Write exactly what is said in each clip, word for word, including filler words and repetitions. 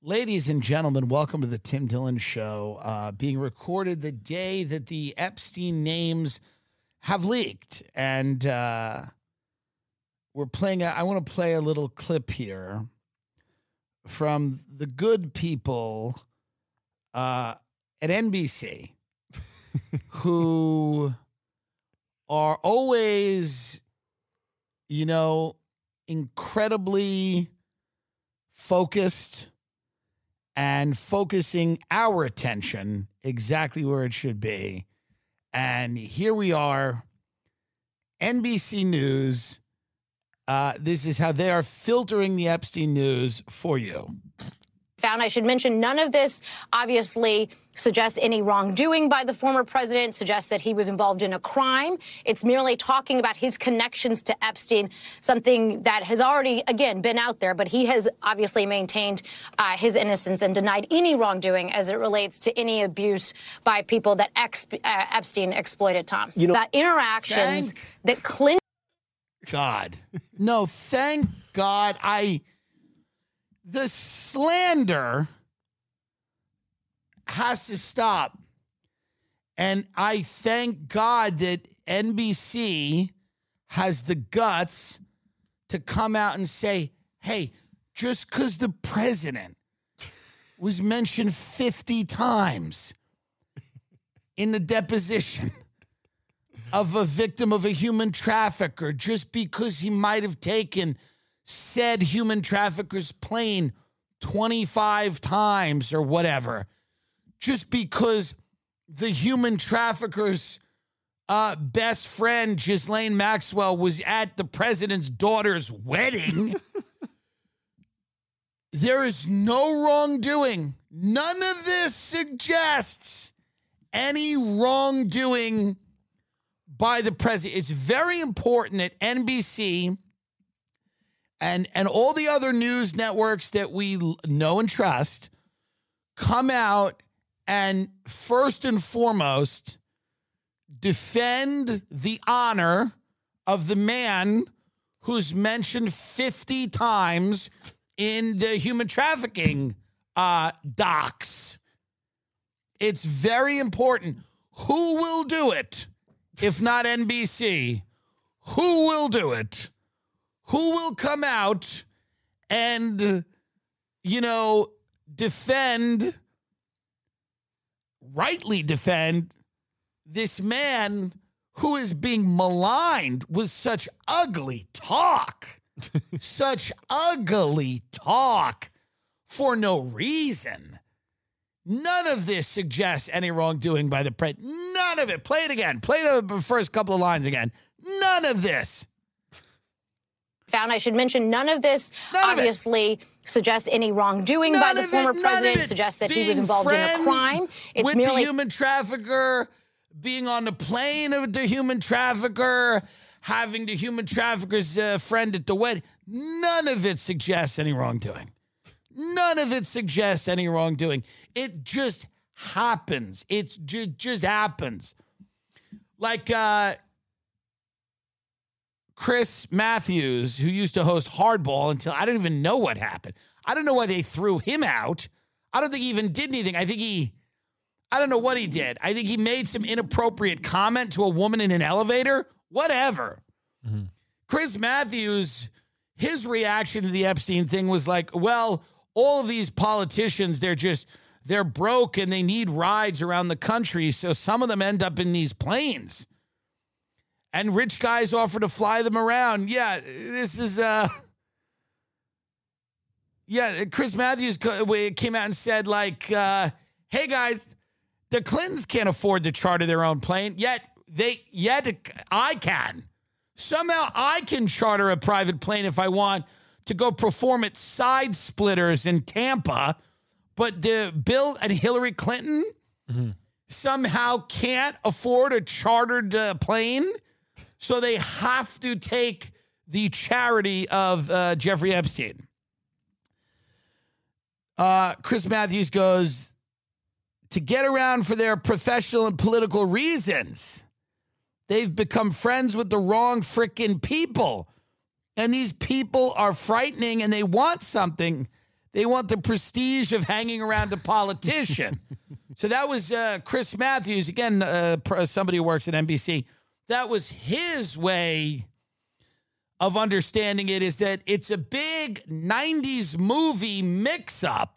Ladies and gentlemen, welcome to the Tim Dillon Show, uh, being recorded the day that the Epstein names have leaked. And uh, we're playing, a, I want to play a little clip here from the good people uh, at N B C who are always, you know, incredibly focused and focusing our attention exactly where it should be. And here we are, N B C News. Uh, this is how they are filtering the Epstein news for you. Found. I should mention none of this obviously suggests any wrongdoing by the former president, suggests that he was involved in a crime. It's merely talking about his connections to Epstein, something that has already, again, been out there, but he has obviously maintained uh, his innocence and denied any wrongdoing as it relates to any abuse by people that ex- uh, Epstein exploited, Tom. You know, that interactions thank that Clinton... God. No, thank God. I... The slander has to stop. And I thank God that N B C has the guts to come out and say, hey, just because the president was mentioned fifty times in the deposition of a victim of a human trafficker, just because he might have taken said human trafficker's plane twenty-five times or whatever, just because the human trafficker's uh, best friend, Ghislaine Maxwell, was at the president's daughter's wedding. There is no wrongdoing. None of this suggests any wrongdoing by the president. It's very important that N B C and, and all the other news networks that we know and trust come out and first and foremost defend the honor of the man who's mentioned fifty times in the human trafficking uh, docs. It's very important. Who will do it if not N B C? Who will do it? Who will come out and, you know, defend, rightly defend this man who is being maligned with such ugly talk, such ugly talk for no reason? None of this suggests any wrongdoing by the president. None of it. Play it again. Play the first couple of lines again. None of this. Found. I should mention none of this None obviously of suggests any wrongdoing none by the of former it, president, suggests that he was involved in a crime. It's with merely the human trafficker, being on the plane of the human trafficker, having the human trafficker's uh, friend at the wedding. None of it suggests any wrongdoing. None of it suggests any wrongdoing. It just happens. It ju- just happens. Like uh, Chris Matthews, who used to host Hardball until I don't even know what happened. I don't know why they threw him out. I don't think he even did anything. I think he, I don't know what he did. I think he made some inappropriate comment to a woman in an elevator. Whatever. Mm-hmm. Chris Matthews, his reaction to the Epstein thing was like, well, all of these politicians, they're just, they're broke and they need rides around the country. So some of them end up in these planes. And rich guys offer to fly them around. Yeah, this is, uh, yeah, Chris Matthews came out and said, like, uh, hey, guys, the Clintons can't afford to charter their own plane, yet they, yet I can. Somehow I can charter a private plane if I want to go perform at Side Splitters in Tampa, but the Bill and Hillary Clinton mm-hmm. somehow can't afford a chartered uh, plane. So they have to take the charity of uh, Jeffrey Epstein. Uh, Chris Matthews goes, to get around for their professional and political reasons, they've become friends with the wrong frickin' people. And these people are frightening and they want something They want the prestige of hanging around a politician. So that was uh, Chris Matthews, again, uh, somebody who works at N B C. That was his way of understanding it, is that it's a big nineties movie mix-up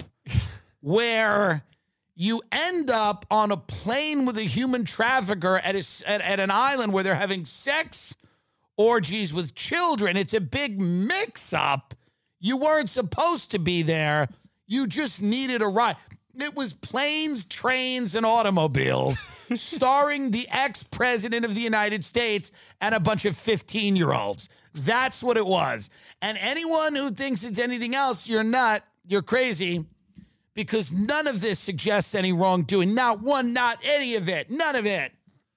where you end up on a plane with a human trafficker at, a, at, at an island where they're having sex orgies with children. It's a big mix-up. You weren't supposed to be there. You just needed a ride. It was planes, trains, and automobiles starring the ex-president of the United States and a bunch of fifteen-year-olds. That's what it was. And anyone who thinks it's anything else, you're not. You're crazy, because none of this suggests any wrongdoing. Not one, not any of it. None of it.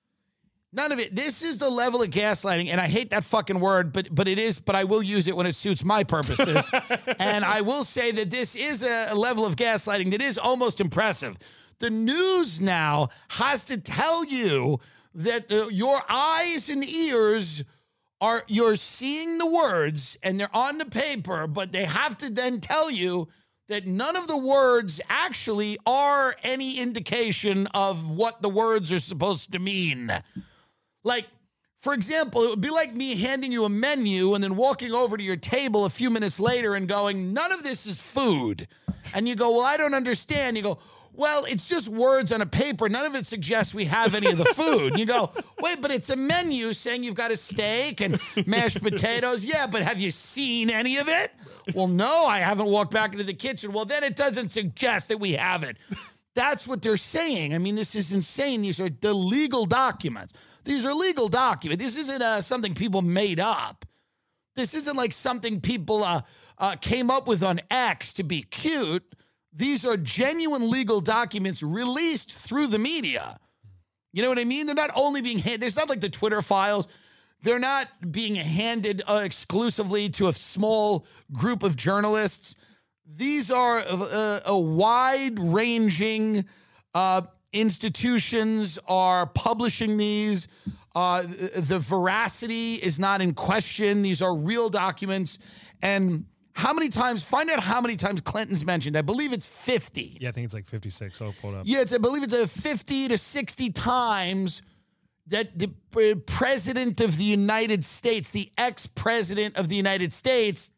None of it. This is the level of gaslighting, and I hate that fucking word, but but it is, but I will use it when it suits my purposes. And I will say that this is a, a level of gaslighting that is almost impressive. The news now has to tell you that the, your eyes and ears are, you're seeing the words, and they're on the paper, but they have to then tell you that none of the words actually are any indication of what the words are supposed to mean. Like, for example, it would be like me handing you a menu and then walking over to your table a few minutes later and going, none of this is food. And you go, well, I don't understand. You go, well, it's just words on a paper. None of it suggests we have any of the food. And you go, wait, but it's a menu saying you've got a steak and mashed potatoes. Yeah, but have you seen any of it? Well, no, I haven't walked back into the kitchen. Well, then it doesn't suggest that we have it. That's what they're saying. I mean, this is insane. These are the legal documents. These are legal documents. This isn't uh, something people made up. This isn't like something people uh, uh, came up with on X to be cute. These are genuine legal documents released through the media. You know what I mean? They're not only being handed, it's not like the Twitter files. They're not being handed uh, exclusively to a small group of journalists. These are a, a wide-ranging uh, institutions are publishing these. Uh, the veracity is not in question. These are real documents. And how many times, find out how many times Clinton's mentioned. I believe it's fifty. Yeah, I think it's like fifty-six. I'll pull it up. Yeah, it's, I believe it's a fifty to sixty times that the president of the United States, the ex-president of the United States,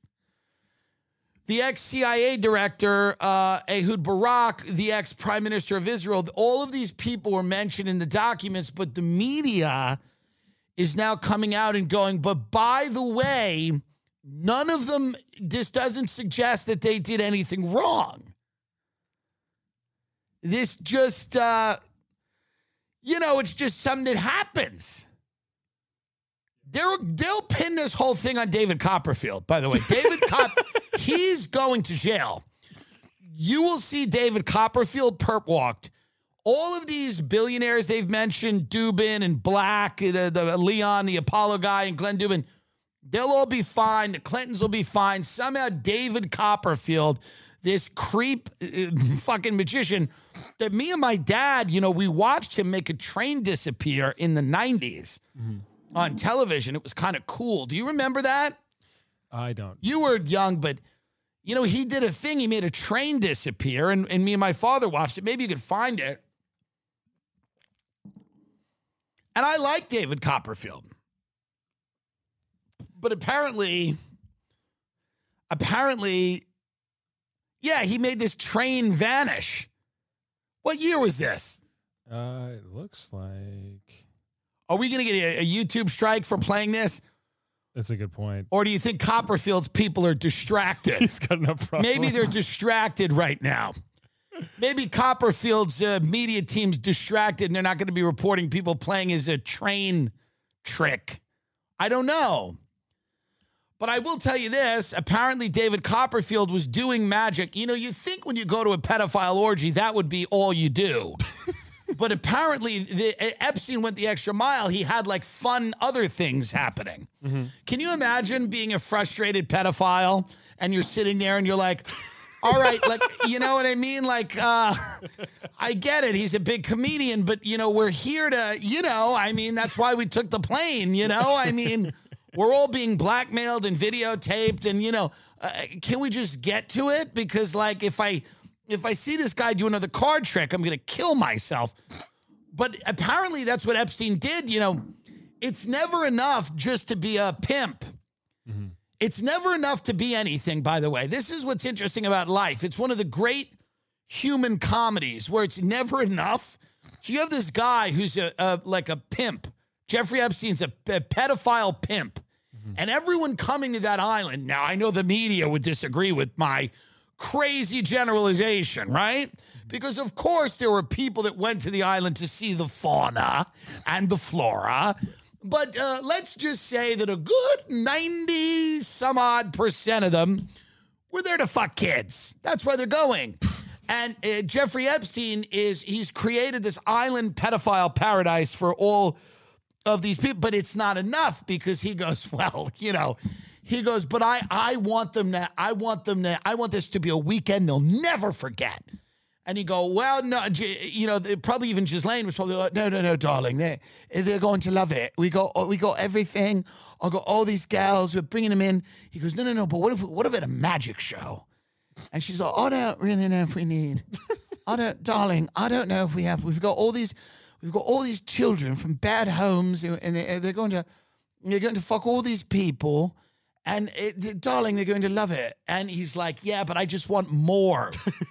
the ex-C I A director, uh, Ehud Barak, the ex-prime minister of Israel, all of these people were mentioned in the documents, but the media is now coming out and going, but by the way, none of them, this doesn't suggest that they did anything wrong. This just, uh, you know, it's just something that happens. They're, they'll pin this whole thing on David Copperfield, by the way. David Copperfield. He's going to jail. You will see David Copperfield perp walked. All of these billionaires they've mentioned, Dubin and Black, the, the Leon, the Apollo guy, and Glenn Dubin, they'll all be fine. The Clintons will be fine. Somehow David Copperfield, this creep uh, fucking magician, that me and my dad, you know, we watched him make a train disappear in the nineties mm-hmm. on television. It was kind of cool. Do you remember that? I don't. You were young, but, you know, he did a thing. He made a train disappear, and, and me and my father watched it. Maybe you could find it. And I like David Copperfield. But apparently, apparently, yeah, he made this train vanish. What year was this? Uh, it looks like... Are we going to get a, a YouTube strike for playing this? That's a good point. Or do you think Copperfield's people are distracted? He's got enough problems. Maybe they're distracted right now. Maybe Copperfield's uh, media team's distracted and they're not going to be reporting people playing as a train trick. I don't know. But I will tell you this. Apparently, David Copperfield was doing magic. You know, you think when you go to a pedophile orgy, that would be all you do. But apparently, the, Epstein went the extra mile. He had, like, fun other things happening. Mm-hmm. Can you imagine being a frustrated pedophile and you're sitting there and you're like, all right, like, you know what I mean? Like, uh, I get it. He's a big comedian, but, you know, we're here to, you know, I mean, that's why we took the plane, you know? I mean, we're all being blackmailed and videotaped and, you know, Uh, can we just get to it? Because like if I if I see this guy do another card trick, I'm gonna kill myself. But apparently that's what Epstein did. You know, it's never enough just to be a pimp. Mm-hmm. It's never enough to be anything, by the way. This is what's interesting about life. It's one of the great human comedies where it's never enough. So you have this guy who's a, a like a pimp. Jeffrey Epstein's a, a pedophile pimp. Mm-hmm. And everyone coming to that island. Now, I know the media would disagree with my crazy generalization, right? Because, of course, there were people that went to the island to see the fauna and the flora. But uh, let's just say that a good ninety some odd percent of them were there to fuck kids. That's why they're going. And uh, Jeffrey Epstein is, he's created this island pedophile paradise for all of these people. But it's not enough because he goes, well, you know, he goes, but I, I want them to, I want them to, I want this to be a weekend they'll never forget. And you go, well, no, you know, probably even Ghislaine was probably like, no, no, no, darling, they they're going to love it. We got we got everything. I got all these girls. We're bringing them in. He goes, no, no, no. But what if what about a magic show? And she's like, I don't really know if we need. I don't, darling. I don't know if we have. We've got all these. We've got all these children from bad homes, and they, they're going to they're going to fuck all these people. And it, darling, they're going to love it. And he's like, yeah, but I just want more.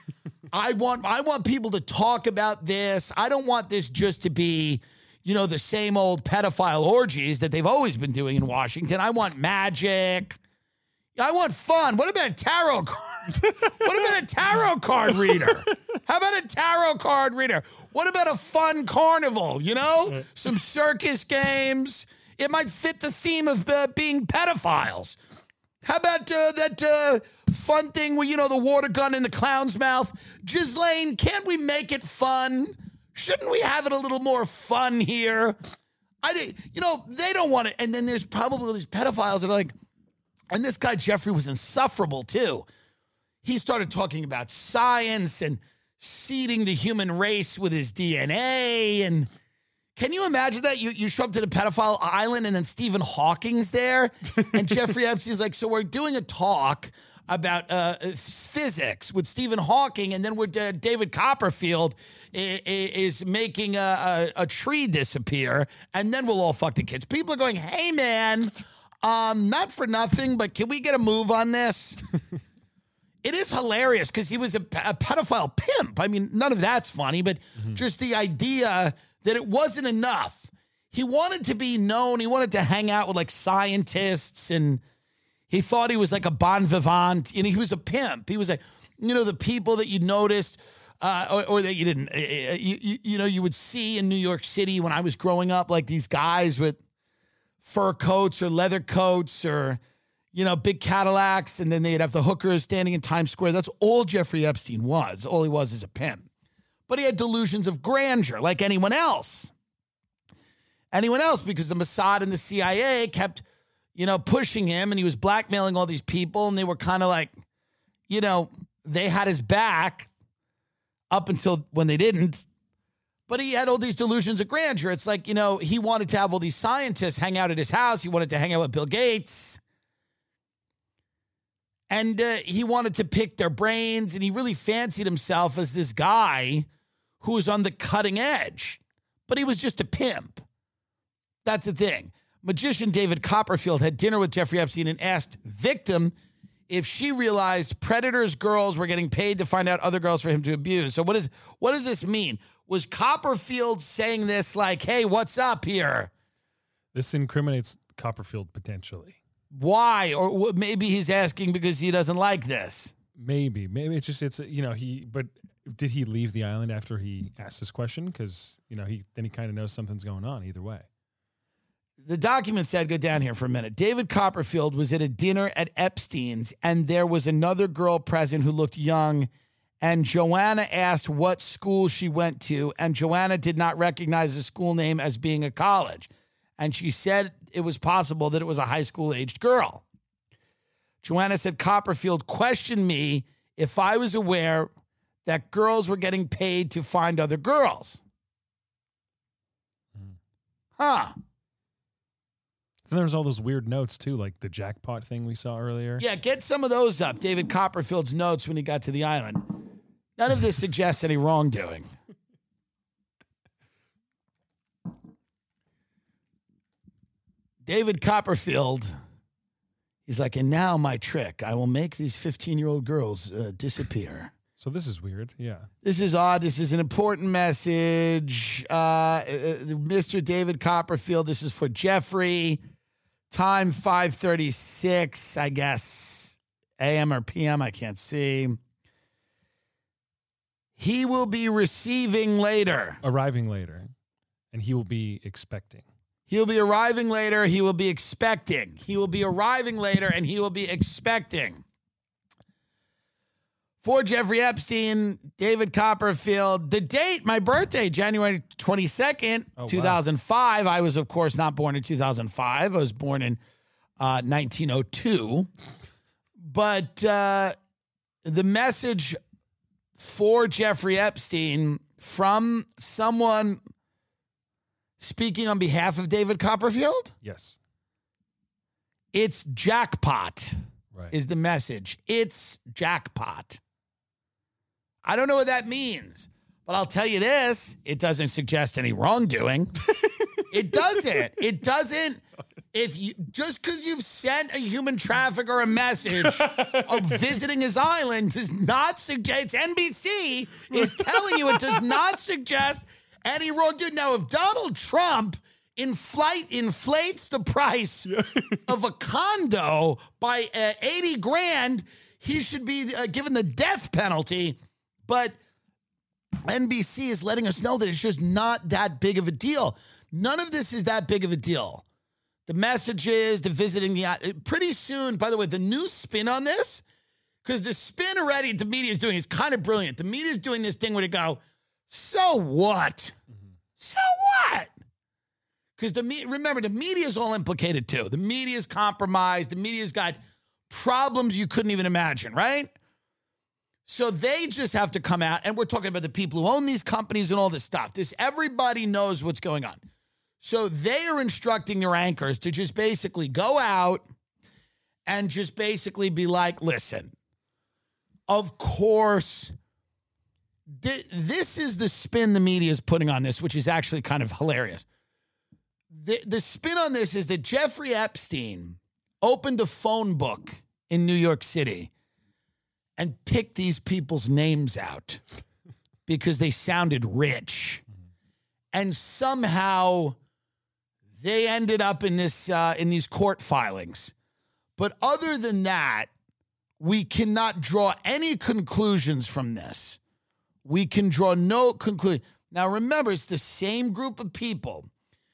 I want I want people to talk about this. I don't want this just to be, you know, the same old pedophile orgies that they've always been doing in Washington. I want magic. I want fun. What about a tarot card? What about a tarot card reader? How about a tarot card reader? What about a fun carnival, you know? Some circus games. It might fit the theme of uh, being pedophiles. How about uh, that uh, fun thing where, you know, the water gun in the clown's mouth? Ghislaine, can't we make it fun? Shouldn't we have it a little more fun here? I think, you know, they don't want it. And then there's probably these pedophiles that are like, and this guy Jeffrey was insufferable too. He started talking about science and seeding the human race with his D N A. And can you imagine that? You you show up to the pedophile island and then Stephen Hawking's there. And Jeffrey Epstein's like, so we're doing a talk about uh, physics with Stephen Hawking. And then we're, uh, David Copperfield is, is making a, a, a tree disappear. And then we'll all fuck the kids. People are going, hey, man, um, not for nothing, but can we get a move on this? It is hilarious because he was a, a pedophile pimp. I mean, none of that's funny, but mm-hmm. just the idea that it wasn't enough. He wanted to be known. He wanted to hang out with like scientists, and he thought he was like a bon vivant. And he was a pimp. He was like, you know, the people that you noticed uh, or, or that you didn't, uh, you, you, you know, you would see in New York City when I was growing up, like these guys with fur coats or leather coats or, you know, big Cadillacs. And then they'd have the hookers standing in Times Square. That's all Jeffrey Epstein was. All he was is a pimp. But he had delusions of grandeur like anyone else. Anyone else, because the Mossad and the C I A kept, you know, pushing him, and he was blackmailing all these people, and they were kind of like, you know, they had his back up until when they didn't. But he had all these delusions of grandeur. It's like, you know, he wanted to have all these scientists hang out at his house. He wanted to hang out with Bill Gates. And uh, he wanted to pick their brains, and he really fancied himself as this guy who was on the cutting edge. But he was just a pimp. That's the thing. Magician David Copperfield had dinner with Jeffrey Epstein and asked victim if she realized predators' girls were getting paid to find out other girls for him to abuse. So what is what does this mean? Was Copperfield saying this like, hey, what's up here? This incriminates Copperfield potentially. Why? Or maybe he's asking because he doesn't like this. Maybe. Maybe it's just, it's, you know, he, but did he leave the island after he asked this question? Because, you know, he then he kind of knows something's going on either way. The document said, go down here for a minute. David Copperfield was at a dinner at Epstein's, and there was another girl present who looked young, and Joanna asked what school she went to, and Joanna did not recognize the school name as being a college. And she said it was possible that it was a high school-aged girl. Joanna said Copperfield questioned me if I was aware that girls were getting paid to find other girls. Huh. Then there was all those weird notes too, like the jackpot thing we saw earlier. Yeah, get some of those up. David Copperfield's notes when he got to the island. None of this suggests any wrongdoing. David Copperfield, he's like, and now my trick. I will make these fifteen-year-old girls uh, disappear. So this is weird. Yeah. This is odd. This is an important message. Uh, uh, Mister David Copperfield, this is for Jeffrey. Time five thirty-six, I guess, A M or P M, I can't see. He will be receiving later. Arriving later. And he will be expecting. He'll be arriving later. He will be expecting. He will be arriving later, and he will be expecting. For Jeffrey Epstein, David Copperfield, the date, my birthday, January twenty-second, oh, two thousand five. Wow. I was, of course, not born in two thousand five. I was born in uh, nineteen oh two. But uh, the message for Jeffrey Epstein from someone speaking on behalf of David Copperfield? Yes. It's jackpot, right, is the message. It's jackpot. I don't know what that means, but I'll tell you this. It doesn't suggest any wrongdoing. It doesn't. It doesn't. If you just because you've sent a human trafficker a message of visiting his island does not suggest, it's N B C is telling you it does not suggest any wrongdoing. Now, if Donald Trump in flight inflates the price yeah. of a condo by uh, eighty grand, he should be uh, given the death penalty. But N B C is letting us know that it's just not that big of a deal. None of this is that big of a deal. The message is the visiting the pretty soon. By the way, the new spin on this, because the spin already the media is doing is kind of brilliant. The media is doing this thing where they go, so what? Mm-hmm. So what? Because the me- remember, the media is all implicated too. The media is compromised. The media's got problems you couldn't even imagine, right? So they just have to come out, and we're talking about the people who own these companies and all this stuff. This everybody knows what's going on. So they are instructing their anchors to just basically go out and just basically be like, listen, of course, th- this is the spin the media is putting on this, which is actually kind of hilarious. The, the spin on this is that Jeffrey Epstein opened a phone book in New York City and picked these people's names out because they sounded rich. And somehow they ended up in this uh, in these court filings. But other than that, we cannot draw any conclusions from this. We can draw no conclusion. Now, remember, it's the same group of people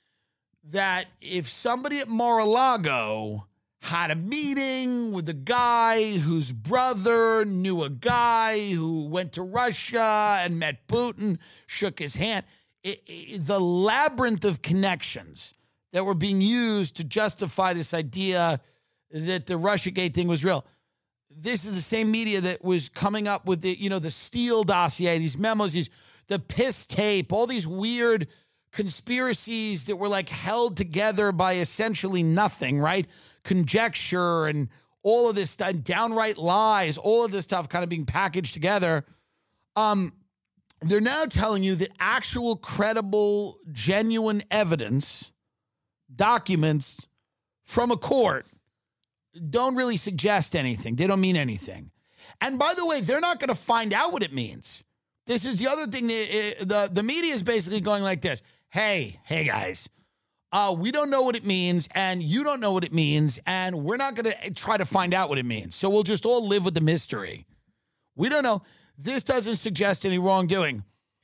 that if somebody at Mar-a-Lago had a meeting with a guy whose brother knew a guy who went to Russia and met Putin, shook his hand, it, it, the labyrinth of connections that were being used to justify this idea that the Russiagate thing was real. This is the same media that was coming up with the, you know, the Steele dossier, these memos, these, the piss tape, all these weird conspiracies that were like held together by essentially nothing, right? Conjecture and all of this stuff, downright lies, all of this stuff kind of being packaged together. Um, they're now telling you that actual, credible, genuine evidence, documents from a court don't really suggest anything. They don't mean anything. And by the way, they're not going to find out what it means. This is the other thing. The, the, the media is basically going like this. Hey, hey guys, uh, we don't know what it means and you don't know what it means and we're not going to try to find out what it means. So we'll just all live with the mystery. We don't know. This doesn't suggest any wrongdoing.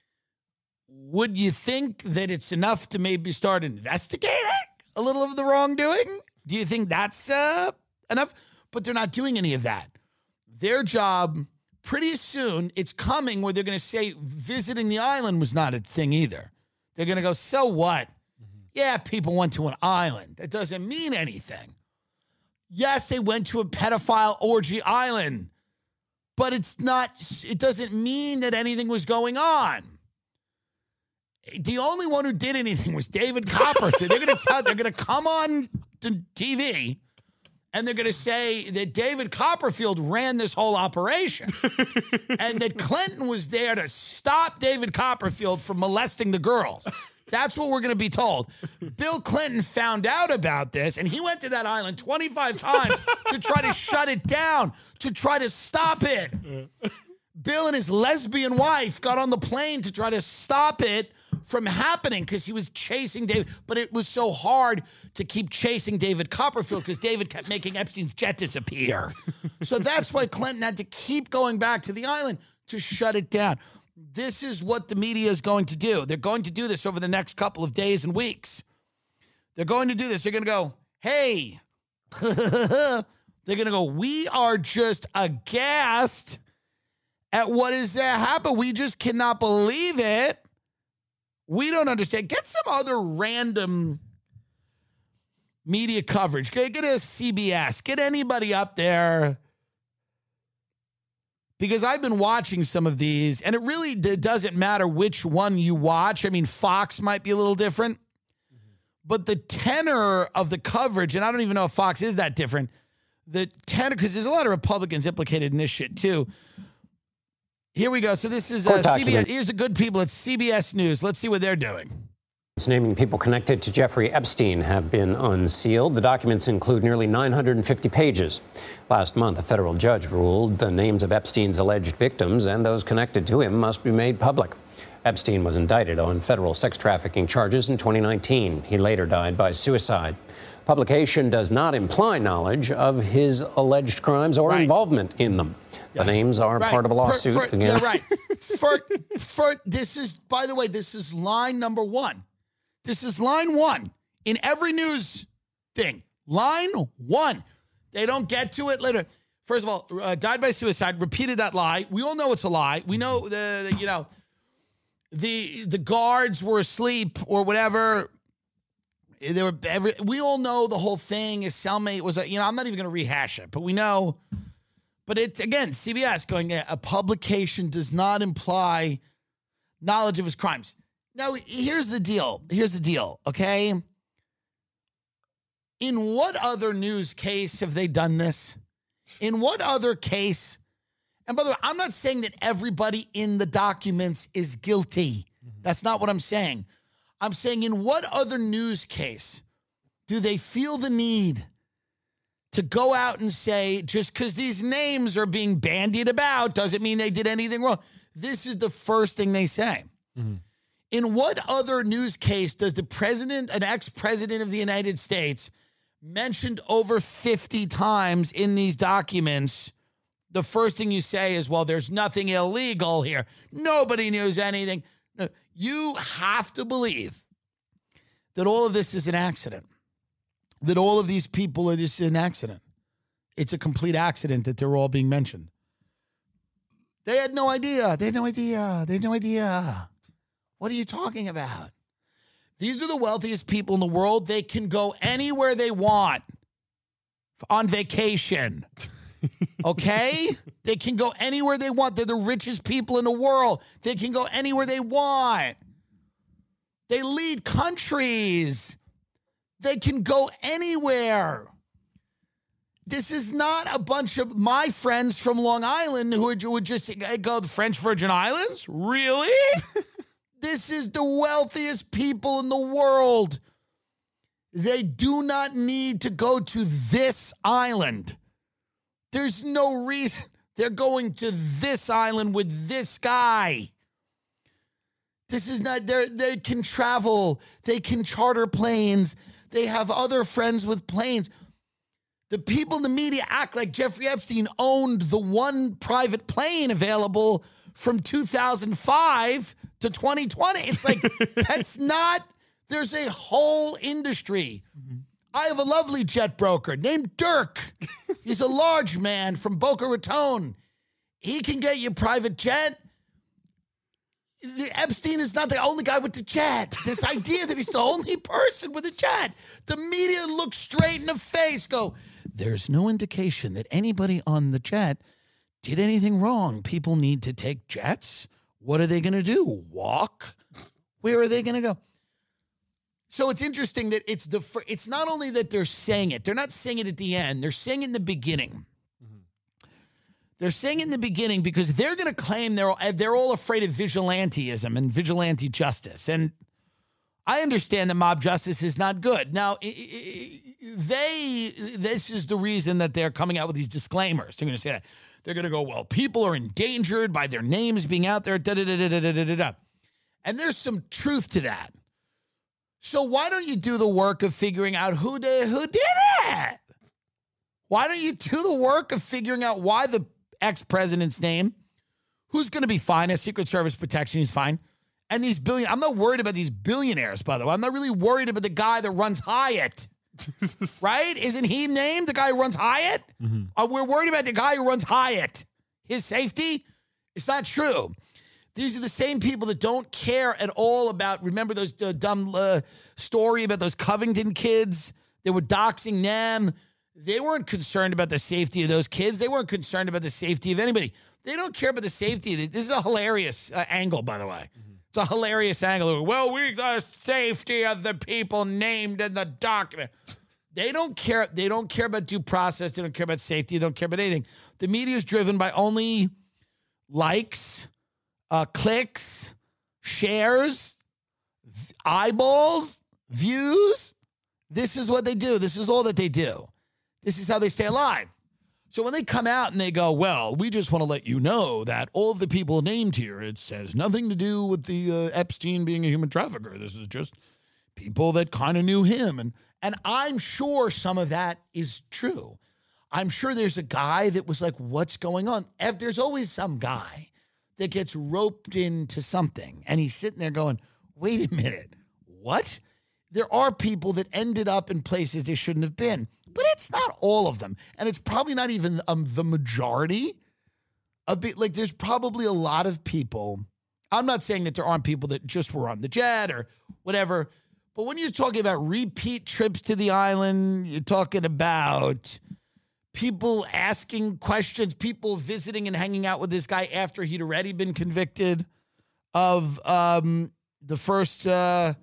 Would you think that it's enough to maybe start investigating a little of the wrongdoing? Do you think that's uh, enough? But they're not doing any of that. Their job, pretty soon, it's coming where they're going to say visiting the island was not a thing either. They're going to go, so what? Mm-hmm. Yeah, people went to an island. That doesn't mean anything. Yes, they went to a pedophile orgy island, but it's not, it doesn't mean that anything was going on. The only one who did anything was David Copperfield. They're going to tell, they're going to come on the T V, and they're going to say that David Copperfield ran this whole operation and that Clinton was there to stop David Copperfield from molesting the girls. That's what we're going to be told. Bill Clinton found out about this, and he went to that island twenty-five times to try to shut it down, to try to stop it. Bill and his lesbian wife got on the plane to try to stop it from happening because he was chasing David. But it was so hard to keep chasing David Copperfield because David kept making Epstein's jet disappear. So that's why Clinton had to keep going back to the island to shut it down. This is what the media is going to do. They're going to do this over the next couple of days and weeks. They're going to do this. They're going to go, hey, they're going to go, we are just aghast at what is uh, happened. We just cannot believe it. We don't understand. Get some other random media coverage. Get, get a C B S. Get anybody up there. Because I've been watching some of these, and it really d- doesn't matter which one you watch. I mean, Fox might be a little different. Mm-hmm. But the tenor of the coverage, and I don't even know if Fox is that different, the tenor, because there's a lot of Republicans implicated in this shit too. Here we go. So this is uh, C B S. Here's the good people at C B S News. Let's see what they're doing. It's naming people connected to Jeffrey Epstein have been unsealed. The documents include nearly nine hundred fifty pages. Last month, a federal judge ruled the names of Epstein's alleged victims and those connected to him must be made public. Epstein was indicted on federal sex trafficking charges in twenty nineteen. He later died by suicide. Publication does not imply knowledge of his alleged crimes or right. involvement in them. Yes. The names are right. part of a lawsuit. For, for, yeah, right. for, for, this is, by the way, this is line number one. This is line one in every news thing. Line one. They don't get to it later. First of all, uh, died by suicide, repeated that lie. We all know it's a lie. We know, the, the you know, the the guards were asleep or whatever. They were every, we all know the whole thing. His cellmate was, a, you know, I'm not even going to rehash it, but we know. But it's, again, C B S going, a publication does not imply knowledge of his crimes. Now, here's the deal. Here's the deal, okay? In what other news case have they done this? In what other case? And by the way, I'm not saying that everybody in the documents is guilty. Mm-hmm. That's not what I'm saying. I'm saying in what other news case do they feel the need to go out and say, just because these names are being bandied about doesn't mean they did anything wrong? This is the first thing they say. Mm-hmm. In what other news case does the president, an ex-president of the United States, mentioned over fifty times in these documents, the first thing you say is, well, there's nothing illegal here. Nobody knows anything. No, you have to believe that all of this is an accident, that all of these people are just an accident. It's a complete accident that they're all being mentioned. They had no idea. They had no idea. They had no idea. What are you talking about? These are the wealthiest people in the world. They can go anywhere they want on vacation. Okay? They can go anywhere they want. They're the richest people in the world. They can go anywhere they want. They lead countries. They can go anywhere. This is not a bunch of my friends from Long Island who would, would just go to the French Virgin Islands. Really? This is the wealthiest people in the world. They do not need to go to this island. There's no reason they're going to this island with this guy. This is not, they they can travel. They can charter planes. They have other friends with planes. The people in the media act like Jeffrey Epstein owned the one private plane available from two thousand five to twenty twenty. It's like, that's not, there's a whole industry. Mm-hmm. I have a lovely jet broker named Dirk. He's a large man from Boca Raton. He can get you a private jet. The Epstein is not the only guy with the jet. This idea that he's the only person with a jet. The media look straight in the face, go, there's no indication that anybody on the jet did anything wrong. People need to take jets. What are they going to do? Walk? Where are they going to go? So it's interesting that it's the fir- it's not only that they're saying it, they're not saying it at the end, they're saying it in the beginning. Mm-hmm. They're saying it in the beginning because they're going to claim they're they're all afraid of vigilanteism and vigilante justice. And I understand that mob justice is not good. Now, they this is the reason that they're coming out with these disclaimers. They're going to say that. They're going to go, well, people are endangered by their names being out there, da da da da da da da da. And there's some truth to that. So why don't you do the work of figuring out who did, who did it? Why don't you do the work of figuring out why the ex-president's name, who's going to be fine, as Secret Service protection, he's fine. And these billion, I'm not worried about these billionaires, by the way. I'm not really worried about the guy that runs Hyatt, right? Isn't he named the guy who runs Hyatt? Mm-hmm. Uh, we're worried about the guy who runs Hyatt. His safety? It's not true. These are the same people that don't care at all about, remember those uh, dumb uh, story about those Covington kids? They were doxing them. They weren't concerned about the safety of those kids. They weren't concerned about the safety of anybody. They don't care about the safety. This is a hilarious uh, angle, by the way. Mm-hmm. It's a hilarious angle. Well, we the safety of the people named in the document. They don't care. They don't care about due process. They don't care about safety. They don't care about anything. The media is driven by only likes, Uh, clicks, shares, eyeballs, views. This is what they do. This is all that they do. This is how they stay alive. So when they come out and they go, well, we just want to let you know that all of the people named here, it says nothing to do with the uh, Epstein being a human trafficker. This is just people that kind of knew him. And, and I'm sure some of that is true. I'm sure there's a guy that was like, what's going on? If there's always some guy that gets roped into something, and he's sitting there going, wait a minute, what? There are people that ended up in places they shouldn't have been, but it's not all of them. And it's probably not even um, the majority of be- like, there's probably a lot of people. I'm not saying that there aren't people that just were on the jet or whatever, but when you're talking about repeat trips to the island, you're talking about people asking questions, people visiting and hanging out with this guy after he'd already been convicted of um, the first uh,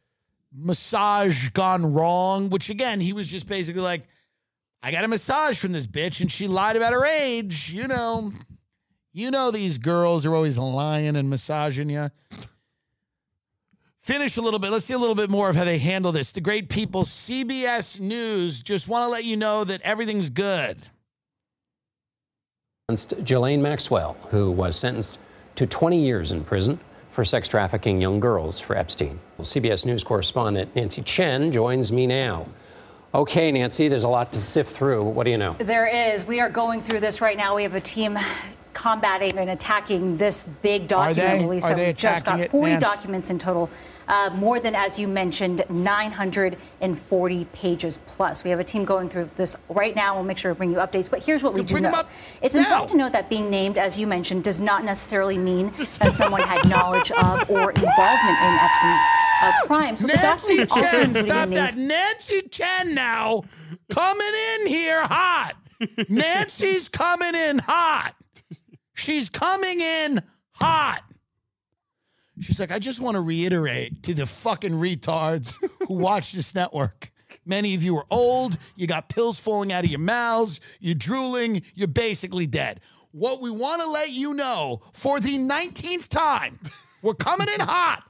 massage gone wrong, which, again, he was just basically like, I got a massage from this bitch, and she lied about her age. You know, you know these girls are always lying and massaging you. Finish a little bit. Let's see a little bit more of how they handle this. The great people, C B S News, just want to let you know that everything's good. Ghislaine Maxwell, who was sentenced to twenty years in prison for sex trafficking young girls for Epstein. Well, C B S News correspondent Nancy Chen joins me now. Okay, Nancy, there's a lot to sift through. What do you know? There is. We are going through this right now. We have a team combating and attacking this big document release that we just got. forty it, documents in total, uh, more than, as you mentioned, nine hundred forty pages plus. We have a team going through this right now. We'll make sure to bring you updates. But here's what we do know. It's now. important to note that being named, as you mentioned, does not necessarily mean that someone had knowledge of or involvement in Epstein's uh, crimes. But Nancy the Chen, stop that. Nancy Chen now coming in here hot. Nancy's coming in hot. She's coming in hot. She's like, I just want to reiterate to the fucking retards who watch this network. Many of you are old. You got pills falling out of your mouths. You're drooling. You're basically dead. What we want to let you know for the nineteenth time, we're coming in hot.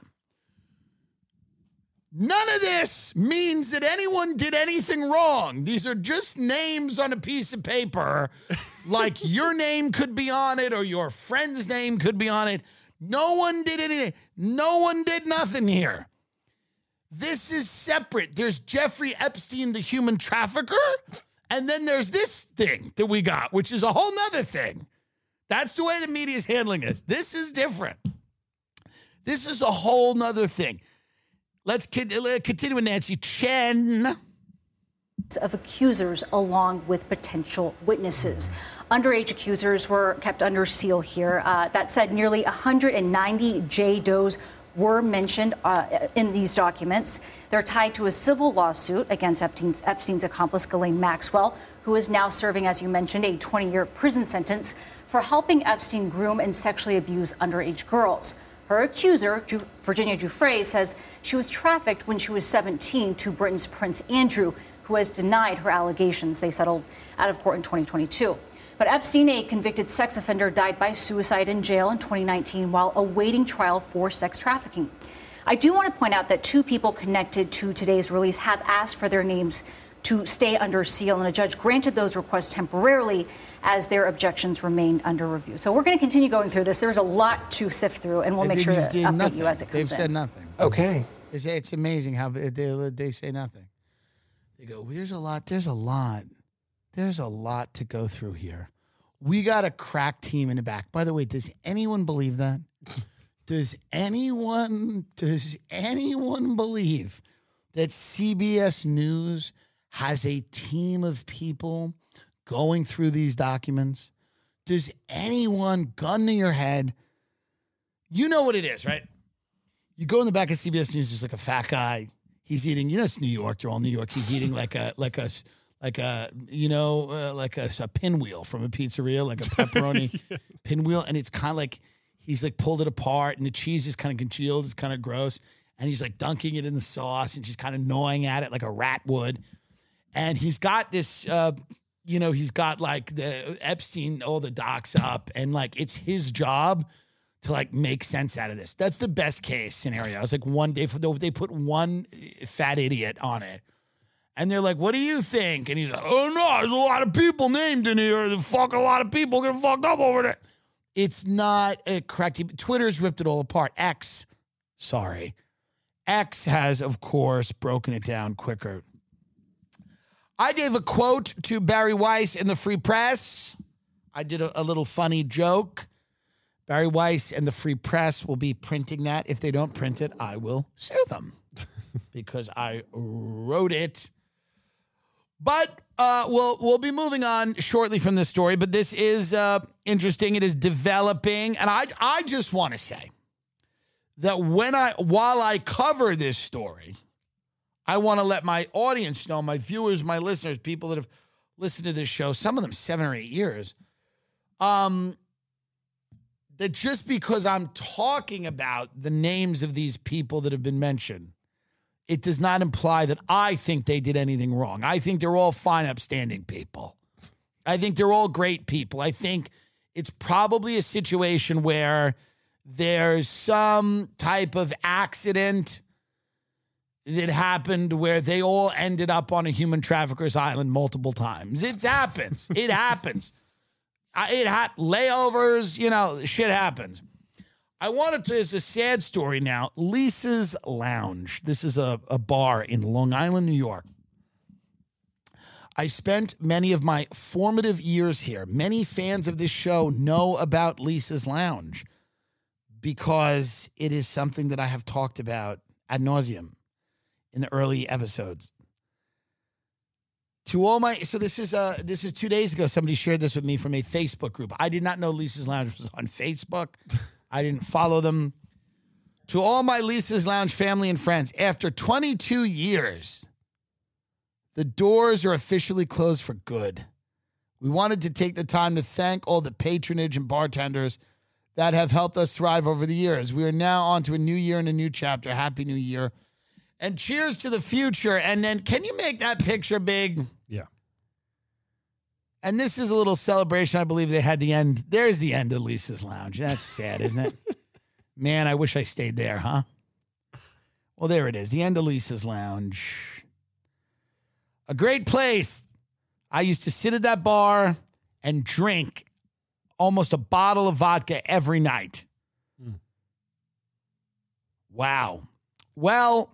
None of this means that anyone did anything wrong. These are just names on a piece of paper. Like your name could be on it or your friend's name could be on it. No one did anything. No one did nothing here. This is separate. There's Jeffrey Epstein, the human trafficker. And then there's this thing that we got, which is a whole nother thing. That's the way the media is handling this. This is different. This is a whole nother thing. Let's continue with Nancy Chen. Of accusers along with potential witnesses. Underage accusers were kept under seal here. Uh, that said, nearly one hundred ninety J Does were mentioned uh, in these documents. They're tied to a civil lawsuit against Epstein's, Epstein's accomplice, Ghislaine Maxwell, who is now serving, as you mentioned, a twenty-year prison sentence for helping Epstein groom and sexually abuse underage girls. Her accuser, Virginia Giuffre, says she was trafficked when she was seventeen to Britain's Prince Andrew, who has denied her allegations. They settled out of court in twenty twenty-two. But Epstein, a convicted sex offender, died by suicide in jail in twenty nineteen while awaiting trial for sex trafficking. I do want to point out that two people connected to today's release have asked for their names to stay under seal, and a judge granted those requests temporarily as their objections remained under review. So we're going to continue going through this. There's a lot to sift through, and we'll make sure to update nothing. you as it comes They've in. said nothing. Okay. It's, it's amazing how they, they say nothing. They go, there's a lot, there's a lot, there's a lot to go through here. We got a crack team in the back. By the way, does anyone believe that? Does anyone, does anyone believe that C B S News has a team of people going through these documents? Does anyone, gun to your head, you know what it is, right? You go in the back of C B S News, there's like a fat guy. He's eating, you know, it's New York. They're all New York. He's eating like a, like a, like a, you know, uh, like a, a pinwheel from a pizzeria, like a pepperoni yeah. pinwheel. And it's kind of like, he's like pulled it apart and the cheese is kind of congealed. It's kind of gross. And he's like dunking it in the sauce and she's kind of gnawing at it like a rat would. And he's got this, uh, you know, he's got like the Epstein, all the docs up, and like it's his job to like make sense out of this. That's the best case scenario. It's like one day, they put one fat idiot on it. And they're like, what do you think? And he's like, oh no, there's a lot of people named in here. The fuck, a lot of people get fucked up over there. It's not a correct. Twitter's ripped it all apart. X, sorry. X has, of course, broken it down quicker. I gave a quote to Barry Weiss in the Free Press. I did a, a little funny joke. Barry Weiss and the Free Press will be printing that. If they don't print it, I will sue them because I wrote it. But uh, we'll we'll be moving on shortly from this story. But this is uh, interesting. It is developing, and I I just want to say that when I while I cover this story, I want to let my audience know, my viewers, my listeners, people that have listened to this show, some of them seven or eight years, um, that just because I'm talking about the names of these people that have been mentioned, it does not imply that I think they did anything wrong. I think they're all fine, upstanding people. I think they're all great people. I think it's probably a situation where there's some type of accident that happened where they all ended up on a human trafficker's island multiple times. It happens. It happens. It ha- layovers, you know, shit happens. I wanted to, it's a sad story now. Lisa's Lounge. This is a, a bar in Long Island, New York. I spent many of my formative years here. Many fans of this show know about Lisa's Lounge because it is something that I have talked about ad nauseum in the early episodes. To all my, so this is uh this is two days ago. Somebody shared this with me from a Facebook group. I did not know Lisa's Lounge was on Facebook. I didn't follow them. To all my Lisa's Lounge family and friends, after twenty-two years, the doors are officially closed for good. We wanted to take the time to thank all the patronage and bartenders that have helped us thrive over the years. We are now on to a new year and a new chapter. Happy New Year. And cheers to the future. And then can you make that picture big? Yeah. And this is a little celebration. I believe they had the end. There's the end of Lisa's Lounge. That's sad, isn't it? Man, I wish I stayed there, huh? Well, there it is. The end of Lisa's Lounge. A great place. I used to sit at that bar and drink almost a bottle of vodka every night. Mm. Wow. Well,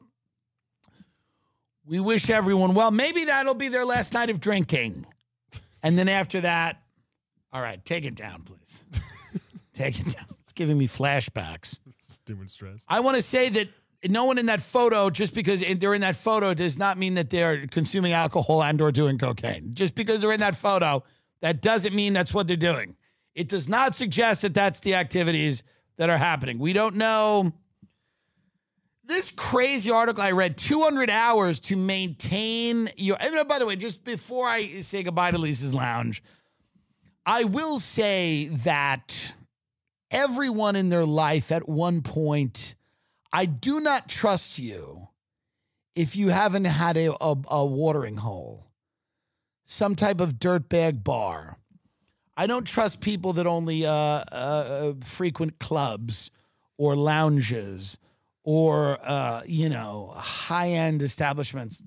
we wish everyone well. Maybe that'll be their last night of drinking. And then after that, all right, take it down, please. Take it down. It's giving me flashbacks. It's doing stress. I want to say that no one in that photo, just because they're in that photo, does not mean that they're consuming alcohol and or doing cocaine. Just because they're in that photo, that doesn't mean that's what they're doing. It does not suggest that that's the activities that are happening. We don't know. This crazy article I read, two hundred hours to maintain your... And by the way, just before I say goodbye to Lisa's Lounge, I will say that everyone in their life at one point, I do not trust you if you haven't had a, a, a watering hole, some type of dirtbag bar. I don't trust people that only uh, uh, frequent clubs or lounges or, uh, you know, high-end establishments.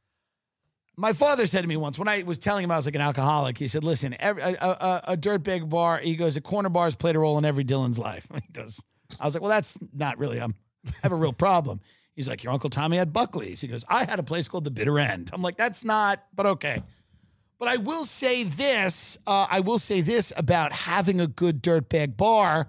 My father said to me once, when I was telling him I was like an alcoholic, he said, listen, every, a, a, a dirtbag bar, he goes, a corner bar has played a role in every Dylan's life. He goes, I was like, well, that's not really, I'm, I have a real problem. He's like, your Uncle Tommy had Buckley's. He goes, I had a place called The Bitter End. I'm like, that's not, but okay. But I will say this, uh, I will say this about having a good dirtbag bar.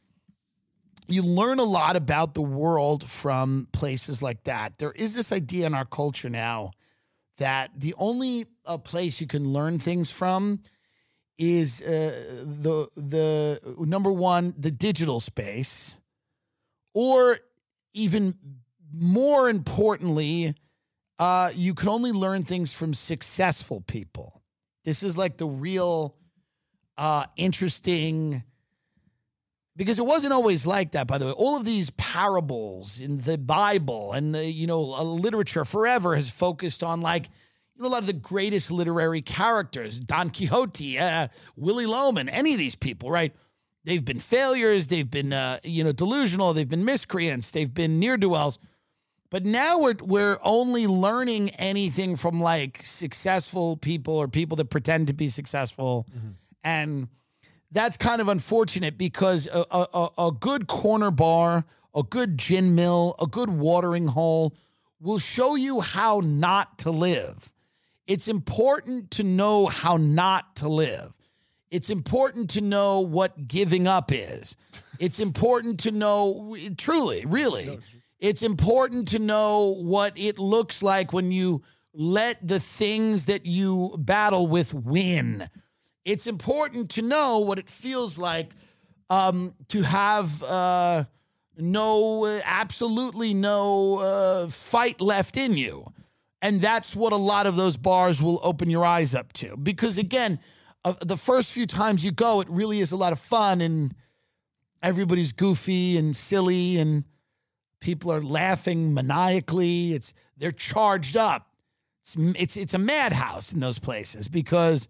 You learn a lot about the world from places like that. There is this idea in our culture now that the only uh, place you can learn things from is uh, the the number one, the digital space, or even more importantly, uh, you can only learn things from successful people. This is like the real uh, interesting, because it wasn't always like that, by the way. All of these parables in the Bible and the, you know, literature forever has focused on, like, you know, a lot of the greatest literary characters, Don Quixote, uh, Willy Loman, any of these people, right? They've been failures, they've been, uh, you know, delusional, they've been miscreants, they've been ne'er-do-wells. But now we're we're only learning anything from, like, successful people or people that pretend to be successful. Mm-hmm. And that's kind of unfortunate, because a, a, a good corner bar, a good gin mill, a good watering hole will show you how not to live. It's important to know how not to live. It's important to know what giving up is. It's important to know, truly, really, it's important to know what it looks like when you let the things that you battle with win. It's important to know what it feels like um, to have uh, no, absolutely no uh, fight left in you. And that's what a lot of those bars will open your eyes up to. Because, again, uh, the first few times you go, it really is a lot of fun, and everybody's goofy and silly, and people are laughing maniacally. It's they're charged up. It's it's it's a madhouse in those places, because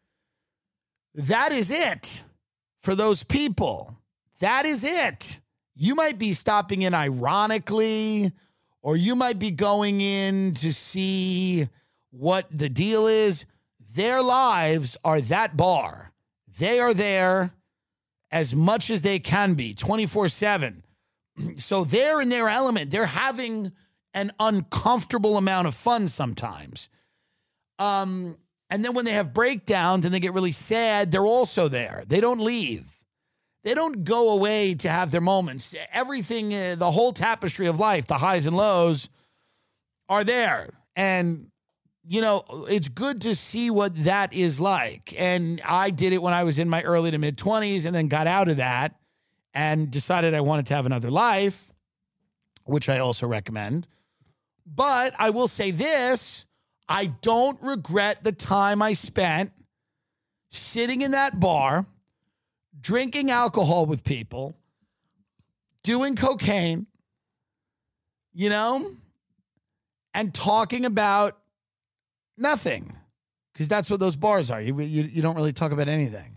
that is it for those people. That is it. You might be stopping in ironically, or you might be going in to see what the deal is. Their lives are that bar. They are there as much as they can be, twenty-four seven. So they're in their element. They're having an uncomfortable amount of fun sometimes. Um, and then when they have breakdowns and they get really sad, they're also there. They don't leave. They don't go away to have their moments. Everything, uh, the whole tapestry of life, the highs and lows, are there. And, you know, it's good to see what that is like. And I did it when I was in my early to mid-twenties, and then got out of that and decided I wanted to have another life, which I also recommend. But I will say this, I don't regret the time I spent sitting in that bar, drinking alcohol with people, doing cocaine, you know, and talking about nothing, because that's what those bars are. You, you, you don't really talk about anything.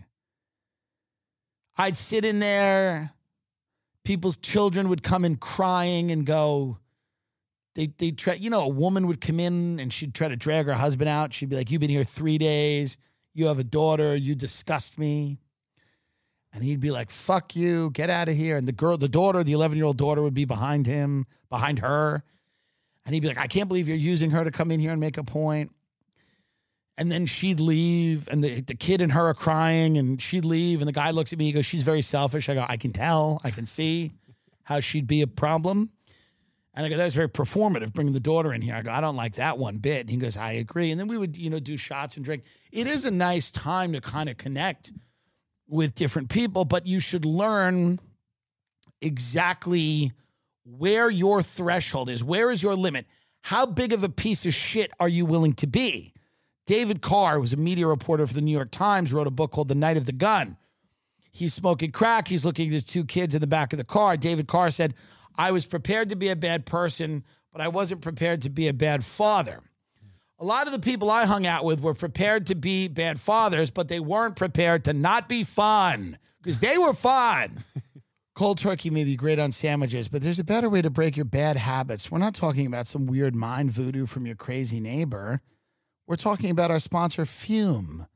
I'd sit in there. People's children would come in crying and go, they they try, you know, a woman would come in and she'd try to drag her husband out. She'd be like, you've been here three days. You have a daughter. You disgust me. And he'd be like, fuck you, get out of here. And the girl, the daughter, the eleven-year-old daughter would be behind him, behind her. And he'd be like, I can't believe you're using her to come in here and make a point. And then she'd leave, and the, the kid and her are crying, and she'd leave, and the guy looks at me, he goes, she's very selfish. I go, I can tell, I can see how she'd be a problem. And I go, that's very performative, bringing the daughter in here. I go, I don't like that one bit. And he goes, I agree. And then we would, you know, do shots and drink. It is a nice time to kind of connect with different people, but you should learn exactly where your threshold is. Where is your limit? How big of a piece of shit are you willing to be? David Carr, who was a media reporter for the New York Times, wrote a book called The Night of the Gun. He's smoking crack. He's looking at his two kids in the back of the car. David Carr said, I was prepared to be a bad person, but I wasn't prepared to be a bad father. A lot of the people I hung out with were prepared to be bad fathers, but they weren't prepared to not be fun because they were fun. Cold turkey may be great on sandwiches, but there's a better way to break your bad habits. We're not talking about some weird mind voodoo from your crazy neighbor. We're talking about our sponsor, Fume.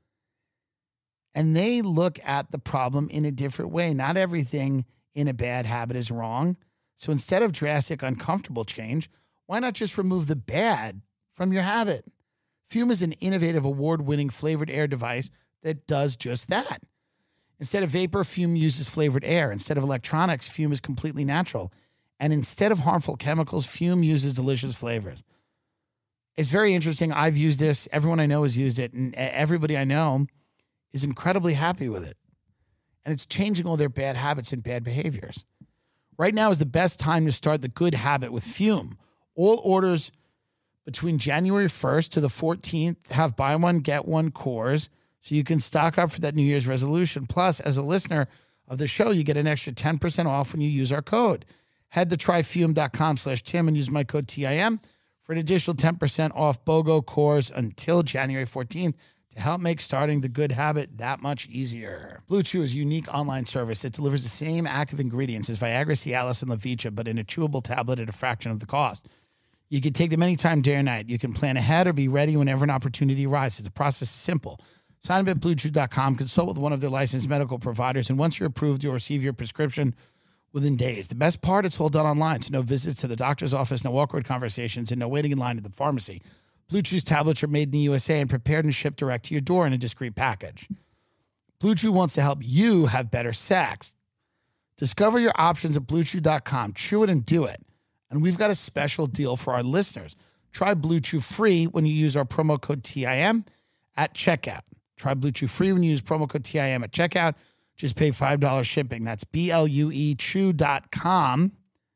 And they look at the problem in a different way. Not everything in a bad habit is wrong. So instead of drastic, uncomfortable change, why not just remove the bad from your habit? Fume is an innovative, award-winning flavored air device that does just that. Instead of vapor, Fume uses flavored air. Instead of electronics, Fume is completely natural. And instead of harmful chemicals, Fume uses delicious flavors. It's very interesting. I've used this. Everyone I know has used it. And everybody I know is incredibly happy with it. And it's changing all their bad habits and bad behaviors. Right now is the best time to start the good habit with Fume. All orders between January first to the fourteenth have buy one, get one cores, so you can stock up for that New Year's resolution. Plus, as a listener of the show, you get an extra ten percent off when you use our code. Head to tryfume.com slash Tim and use my code T I M for an additional ten percent off BOGO cores until January fourteenth. To help make starting the good habit that much easier. Blue Chew is a unique online service that delivers the same active ingredients as Viagra, Cialis, and Levicha, but in a chewable tablet at a fraction of the cost. You can take them anytime, day or night. You can plan ahead or be ready whenever an opportunity arises. The process is simple. Sign up at blue chew dot com, consult with one of their licensed medical providers, and once you're approved, you'll receive your prescription within days. The best part, it's all done online, so no visits to the doctor's office, no awkward conversations, and no waiting in line at the pharmacy. Blue Chew's tablets are made in the U S A and prepared and shipped direct to your door in a discreet package. Blue Chew wants to help you have better sex. Discover your options at blue chew dot com. Chew it and do it. And we've got a special deal for our listeners. Try Blue Chew free when you use our promo code T I M at checkout. Try Blue Chew free when you use promo code T I M at checkout. Just pay five dollars shipping. That's B L U E chew dot com,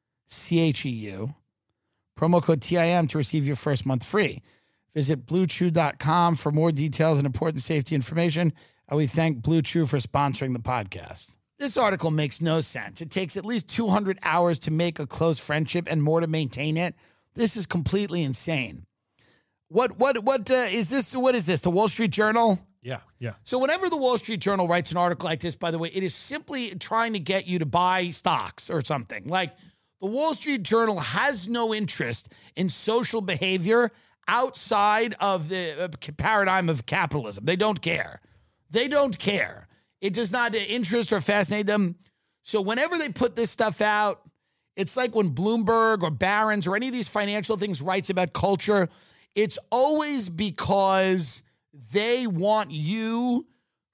C H E U. Promo code T I M to receive your first month free. Visit blue chew dot com for more details and important safety information. And we thank Blue Chew for sponsoring the podcast. This article makes no sense. It takes at least two hundred hours to make a close friendship and more to maintain it. This is completely insane. What what what uh, is this? What is this? The Wall Street Journal? Yeah, yeah. So whenever the Wall Street Journal writes an article like this, by the way, it is simply trying to get you to buy stocks or something. Like the Wall Street Journal has no interest in social behavior outside of the paradigm of capitalism. They don't care. They don't care. It does not interest or fascinate them. So whenever they put this stuff out, it's like when Bloomberg or Barron's or any of these financial things writes about culture, it's always because they want you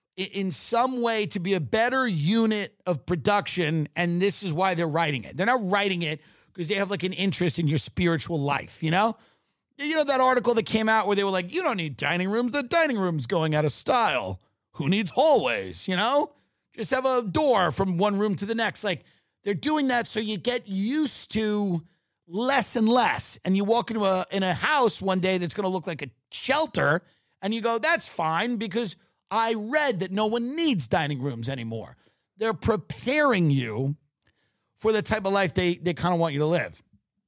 in some way to be a better unit of production, and this is why they're writing it. They're not writing it because they have like an interest in your spiritual life, you know? You know that article that came out where they were like, you don't need dining rooms. The dining room's going out of style. Who needs hallways, you know? Just have a door from one room to the next. Like, they're doing that so you get used to less and less. And you walk into a in a house one day that's going to look like a shelter, and you go, that's fine because I read that no one needs dining rooms anymore. They're preparing you for the type of life they, they kind of want you to live.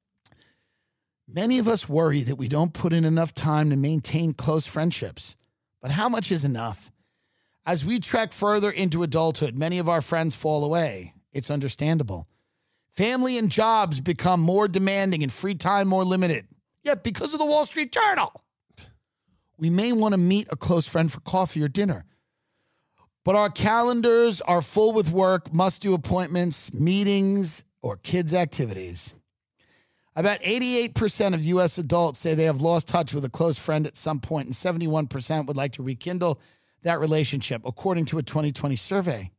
Many of us worry that we don't put in enough time to maintain close friendships. But how much is enough? As we trek further into adulthood, many of our friends fall away. It's understandable. Family and jobs become more demanding and free time more limited. Yet because of the Wall Street Journal, we may want to meet a close friend for coffee or dinner. But our calendars are full with work, must-do appointments, meetings, or kids' activities. About eighty-eight percent of U S adults say they have lost touch with a close friend at some point, and seventy-one percent would like to rekindle that relationship, according to a twenty twenty survey.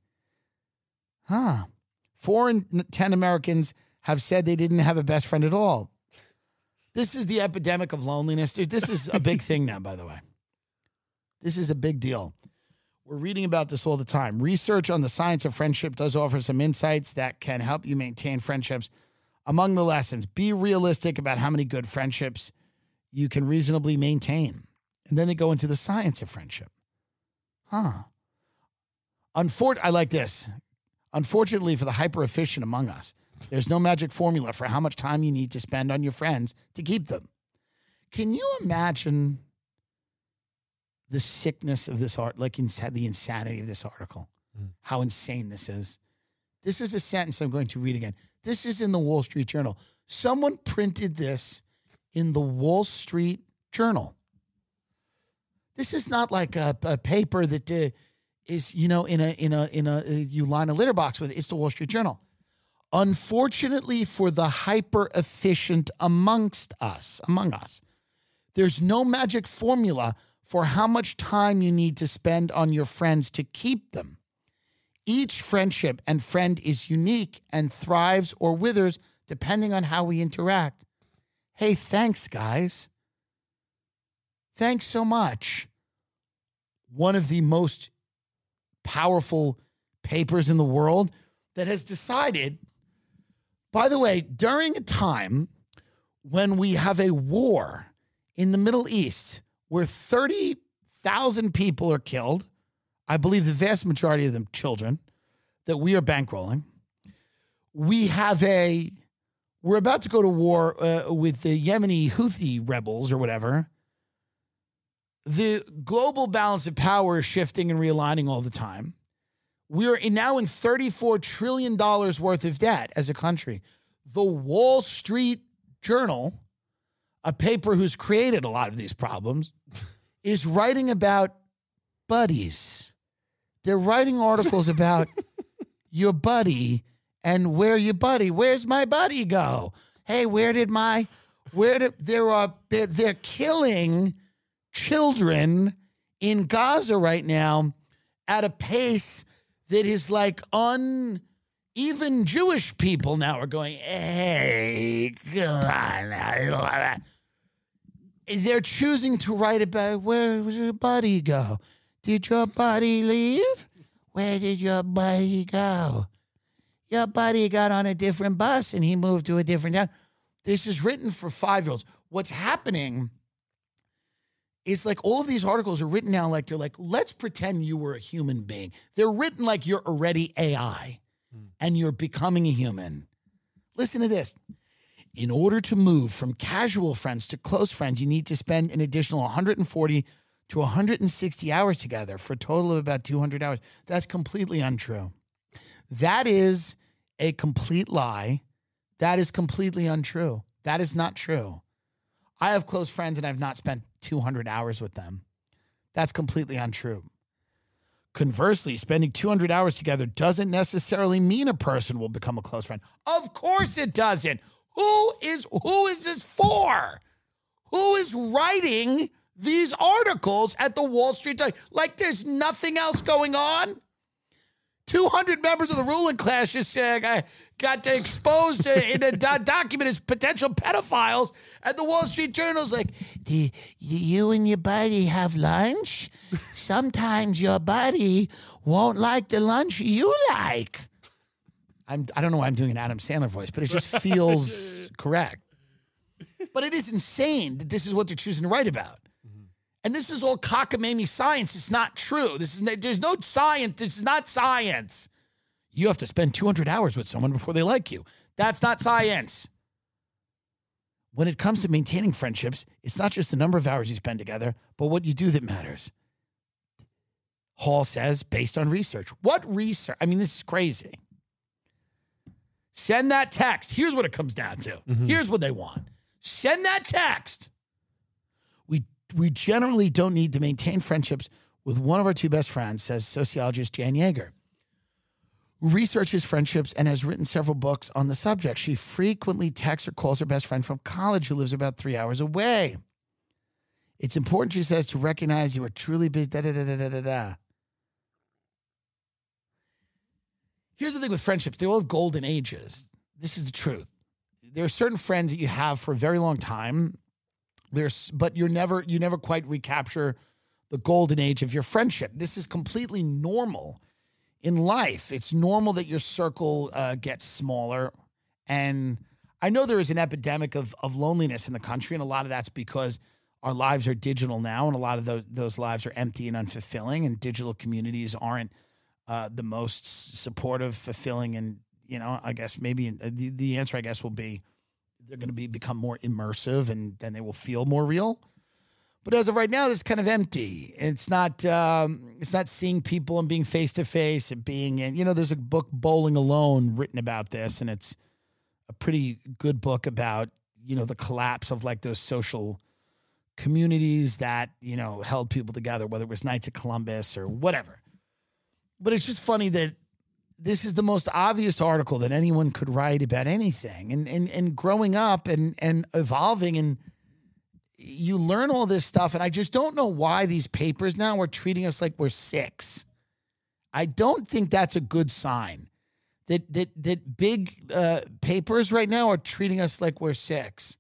Huh. Four in ten Americans have said they didn't have a best friend at all. This is the epidemic of loneliness. This is a big thing now, by the way. This is a big deal. We're reading about this all the time. Research on the science of friendship does offer some insights that can help you maintain friendships. Among the lessons, be realistic about how many good friendships you can reasonably maintain. And then they go into the science of friendship. Huh. Unfor- I like this. Unfortunately for the hyper-efficient among us, there's no magic formula for how much time you need to spend on your friends to keep them. Can you imagine the sickness of this art, like ins- the insanity of this article? Mm. How insane this is. This is a sentence I'm going to read again. This is in the Wall Street Journal. Someone printed this in the Wall Street Journal. This is not like a, a paper that uh, is, you know, in a in a in a uh, you line a litter box with. It's the Wall Street Journal. Unfortunately for the hyper efficient amongst us, among us, there's no magic formula for how much time you need to spend on your friends to keep them. Each friendship and friend is unique and thrives or withers depending on how we interact. Hey, thanks, guys. Thanks so much. One of the most powerful papers in the world that has decided, by the way, during a time when we have a war in the Middle East where thirty thousand people are killed, I believe the vast majority of them children, that we are bankrolling. We have a, we're about to go to war uh, with the Yemeni Houthi rebels or whatever. The global balance of power is shifting and realigning all the time. We are in now in thirty-four trillion dollars worth of debt as a country. The Wall Street Journal, a paper who's created a lot of these problems, is writing about buddies. They're writing articles about your buddy and where your buddy, where's my buddy go? Hey, where did my, where did, there are, they're, they're killing children in Gaza right now at a pace that is like un, even Jewish people now are going, hey, come on. They're choosing to write about where did your buddy go? Did your buddy leave? Where did your buddy go? Your buddy got on a different bus and he moved to a different town. This is written for five-year-olds. What's happening is like all of these articles are written now like they're like, let's pretend you were a human being. They're written like you're already A I hmm. and you're becoming a human. Listen to this. In order to move from casual friends to close friends, you need to spend an additional one hundred forty to one hundred sixty hours together for a total of about two hundred hours. That's completely untrue. That is a complete lie. That is completely untrue. That is not true. I have close friends and I've not spent two hundred hours with them. That's completely untrue. Conversely, spending two hundred hours together doesn't necessarily mean a person will become a close friend. Of course it doesn't. Who is who is this for? Who is writing these articles at the Wall Street Journal? Like there's nothing else going on? two hundred members of the ruling class just uh, got exposed uh, in a do- document as potential pedophiles, and the Wall Street Journal's like, do you and your buddy have lunch? Sometimes your buddy won't like the lunch you like. I'm, I don't know why I'm doing an Adam Sandler voice, but it just feels correct. But it is insane that this is what they're choosing to write about. Mm-hmm. And this is all cockamamie science. It's not true. This is There's no science. This is not science. You have to spend two hundred hours with someone before they like you. That's not science. When it comes to maintaining friendships, it's not just the number of hours you spend together, but what you do that matters. Hall says, based on research. What research? I mean, this is crazy. Send that text. Here's what it comes down to. Mm-hmm. Here's what they want. Send that text. We we generally don't need to maintain friendships with one of our two best friends, says sociologist Jan Yeager, who researches friendships and has written several books on the subject. She frequently texts or calls her best friend from college who lives about three hours away. It's important, she says, to recognize you are truly busy, da-da-da-da-da-da. Here's the thing with friendships. They all have golden ages. This is the truth. There are certain friends that you have for a very long time. There's, but you're never, you never quite recapture the golden age of your friendship. This is completely normal in life. It's normal that your circle uh, gets smaller. And I know there is an epidemic of, of loneliness in the country, and a lot of that's because our lives are digital now, and a lot of those, those lives are empty and unfulfilling, and digital communities aren't uh, the most supportive, fulfilling, and, you know, I guess maybe the, the answer, I guess, will be they're going to be become more immersive and then they will feel more real. But as of right now, it's kind of empty. It's not um, it's not seeing people and being face-to-face and being in, you know, there's a book, Bowling Alone, written about this, and it's a pretty good book about, you know, the collapse of like those social communities that, you know, held people together, whether it was Knights of Columbus or whatever. But it's just funny that this is the most obvious article that anyone could write about anything. And and and growing up and and evolving, and you learn all this stuff, and I just don't know why these papers now are treating us like we're six. I don't think that's a good sign. That that that big uh, papers right now are treating us like we're six.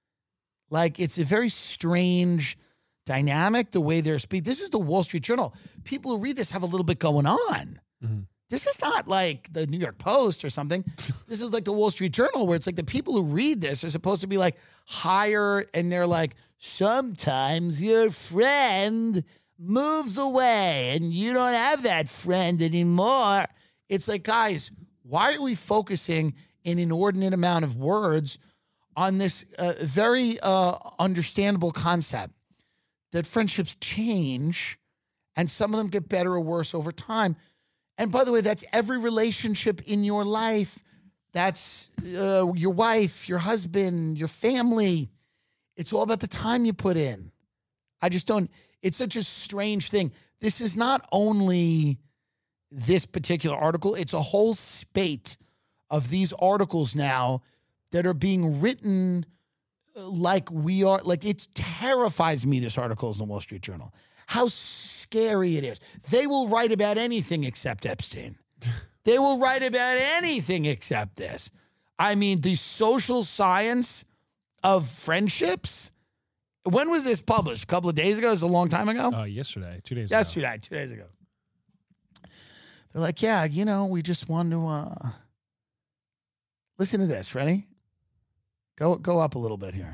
Like, it's a very strange dynamic, the way they're speaking. This is the Wall Street Journal. People who read this have a little bit going on. Mm-hmm. This is not like the New York Post or something. This is like the Wall Street Journal, where it's like the people who read this are supposed to be like higher, and they're like, sometimes your friend moves away and you don't have that friend anymore. It's like, guys, why are we focusing an inordinate amount of words on this uh, very uh, understandable concept that friendships change and some of them get better or worse over time? And by the way, that's every relationship in your life. That's uh, your wife, your husband, your family. It's all about the time you put in. I just don't, it's such a strange thing. This is not only this particular article, it's a whole spate of these articles now that are being written like we are, like it terrifies me, this article is in the Wall Street Journal. How scary it is. They will write about anything except Epstein. They will write about anything except this. I mean, the social science of friendships. When was this published? A couple of days ago? It was a long time ago? Uh, yesterday, two days Yesterday, ago. Yesterday, two days ago. They're like, yeah, you know, we just want to, uh... listen to this. Ready? Go, go up a little bit here.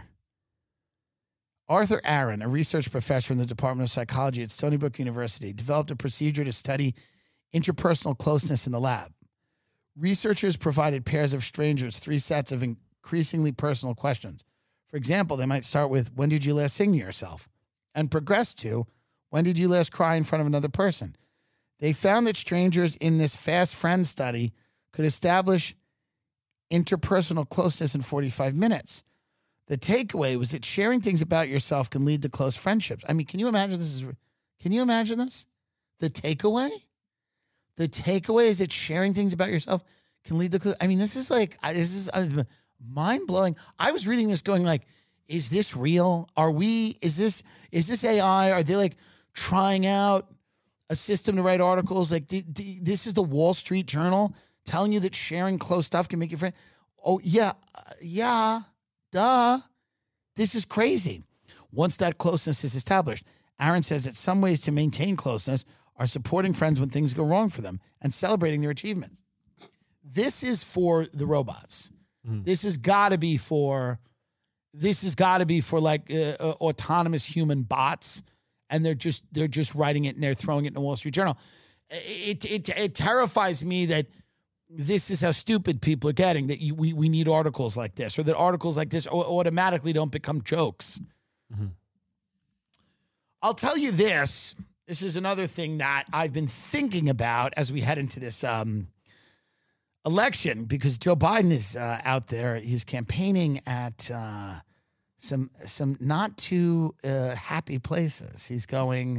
Arthur Aaron, a research professor in the Department of Psychology at Stony Brook University, developed a procedure to study interpersonal closeness in the lab. Researchers provided pairs of strangers three sets of increasingly personal questions. For example, they might start with, when did you last sing to yourself? And progress to, when did you last cry in front of another person? They found that strangers in this fast friend study could establish interpersonal closeness in forty-five minutes. The takeaway was that sharing things about yourself can lead to close friendships. I mean, can you imagine this is, can you imagine this? The takeaway? The takeaway is that sharing things about yourself can lead to, I mean, this is like, this is uh, mind blowing. I was reading this going like, is this real? Are we, is this, is this A I? Are they like trying out a system to write articles? Like d- d- this is the Wall Street Journal telling you that sharing close stuff can make you friend. Oh yeah. Uh, yeah. Duh. This is crazy. Once that closeness is established, Aaron says that some ways to maintain closeness are supporting friends when things go wrong for them and celebrating their achievements. This is for the robots. Mm. This has got to be for, this has got to be for like uh, uh, autonomous human bots, and they're just they're just writing it and they're throwing it in the Wall Street Journal. It it it terrifies me that this is how stupid people are getting, that you, we, we need articles like this, or that articles like this automatically don't become jokes. Mm-hmm. I'll tell you this. This is another thing that I've been thinking about as we head into this um, election, because Joe Biden is uh, out there. He's campaigning at uh, some some not too uh, happy places. He's going...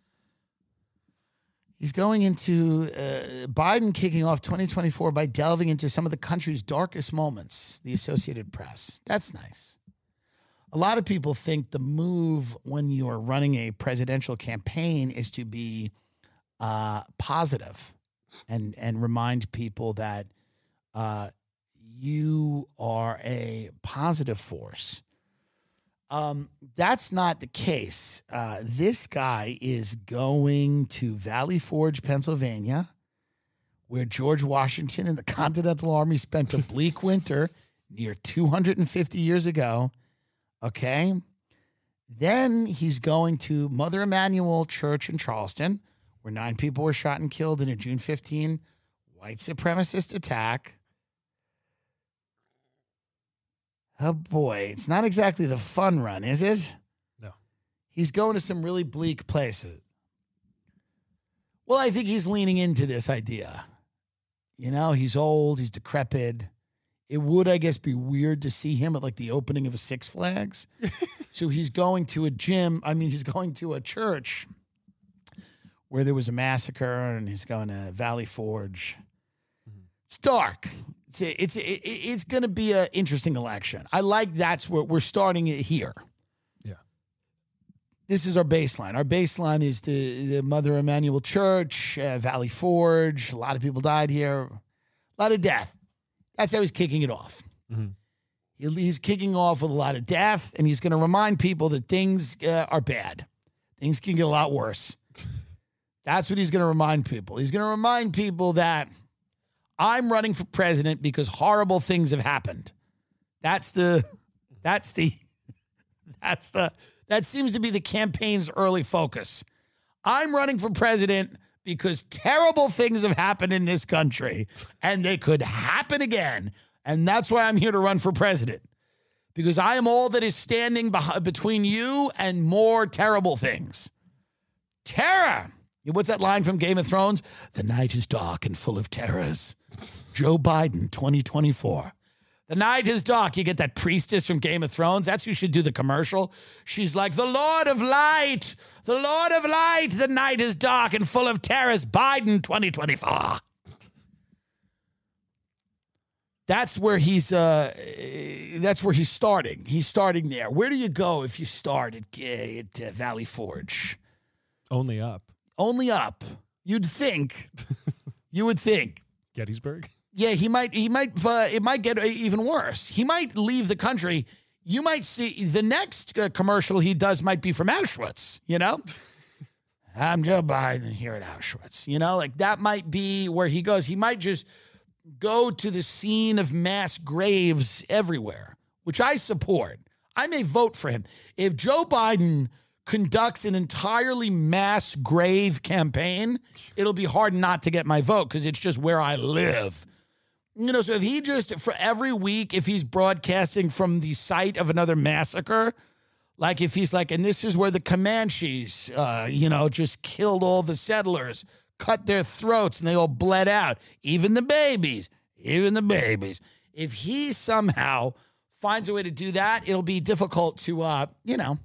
He's going into uh, Biden kicking off twenty twenty-four by delving into some of the country's darkest moments, the Associated Press. That's nice. A lot of people think the move when you're running a presidential campaign is to be uh, positive and, and remind people that uh, you are a positive force. Um, that's not the case. Uh, this guy is going to Valley Forge, Pennsylvania, where George Washington and the Continental Army spent a bleak winter near two hundred fifty years ago. Okay. Then he's going to Mother Emanuel Church in Charleston, where nine people were shot and killed in a June fifteenth white supremacist attack. Oh, boy. It's not exactly the fun run, is it? No. He's going to some really bleak places. Well, I think he's leaning into this idea. You know, he's old. He's decrepit. It would, I guess, be weird to see him at, like, the opening of a Six Flags. So he's going to a gym. I mean, he's going to a church where there was a massacre, and he's going to Valley Forge. Mm-hmm. It's dark. It's a, it's a, it's going to be an interesting election. I like that's where we're starting it here. Yeah. This is our baseline. Our baseline is the, the Mother Emanuel Church, uh, Valley Forge. A lot of people died here. A lot of death. That's how he's kicking it off. Mm-hmm. He, he's kicking off with a lot of death, and he's going to remind people that things uh, are bad. Things can get a lot worse. That's what he's going to remind people. He's going to remind people that I'm running for president because horrible things have happened. That's the, that's the, that's the, that seems to be the campaign's early focus. I'm running for president because terrible things have happened in this country and they could happen again. And that's why I'm here to run for president, because I am all that is standing behind, between you and more terrible things. Terror. What's that line from Game of Thrones? The night is dark and full of terrors. Joe Biden, twenty twenty-four. The night is dark. You get that priestess from Game of Thrones. That's who should do the commercial. She's like, the Lord of Light, the Lord of Light. The night is dark and full of terrors. Biden, twenty twenty-four. That's where he's. Uh, that's where he's starting. He's starting there. Where do you go if you start at, at uh, Valley Forge? Only up. Only up. You'd think. You would think. Gettysburg? Yeah, he might, he might, uh, it might get even worse. He might leave the country. You might see the next uh, commercial he does might be from Auschwitz, you know? I'm Joe Biden here at Auschwitz. You know, like that might be where he goes. He might just go to the scene of mass graves everywhere, which I support. I may vote for him. If Joe Biden conducts an entirely mass grave campaign, it'll be hard not to get my vote because it's just where I live. You know, so if he just, for every week, if he's broadcasting from the site of another massacre, like if he's like, and this is where the Comanches, uh, you know, just killed all the settlers, cut their throats, and they all bled out, even the babies, even the babies. If he somehow finds a way to do that, it'll be difficult to, uh, you know,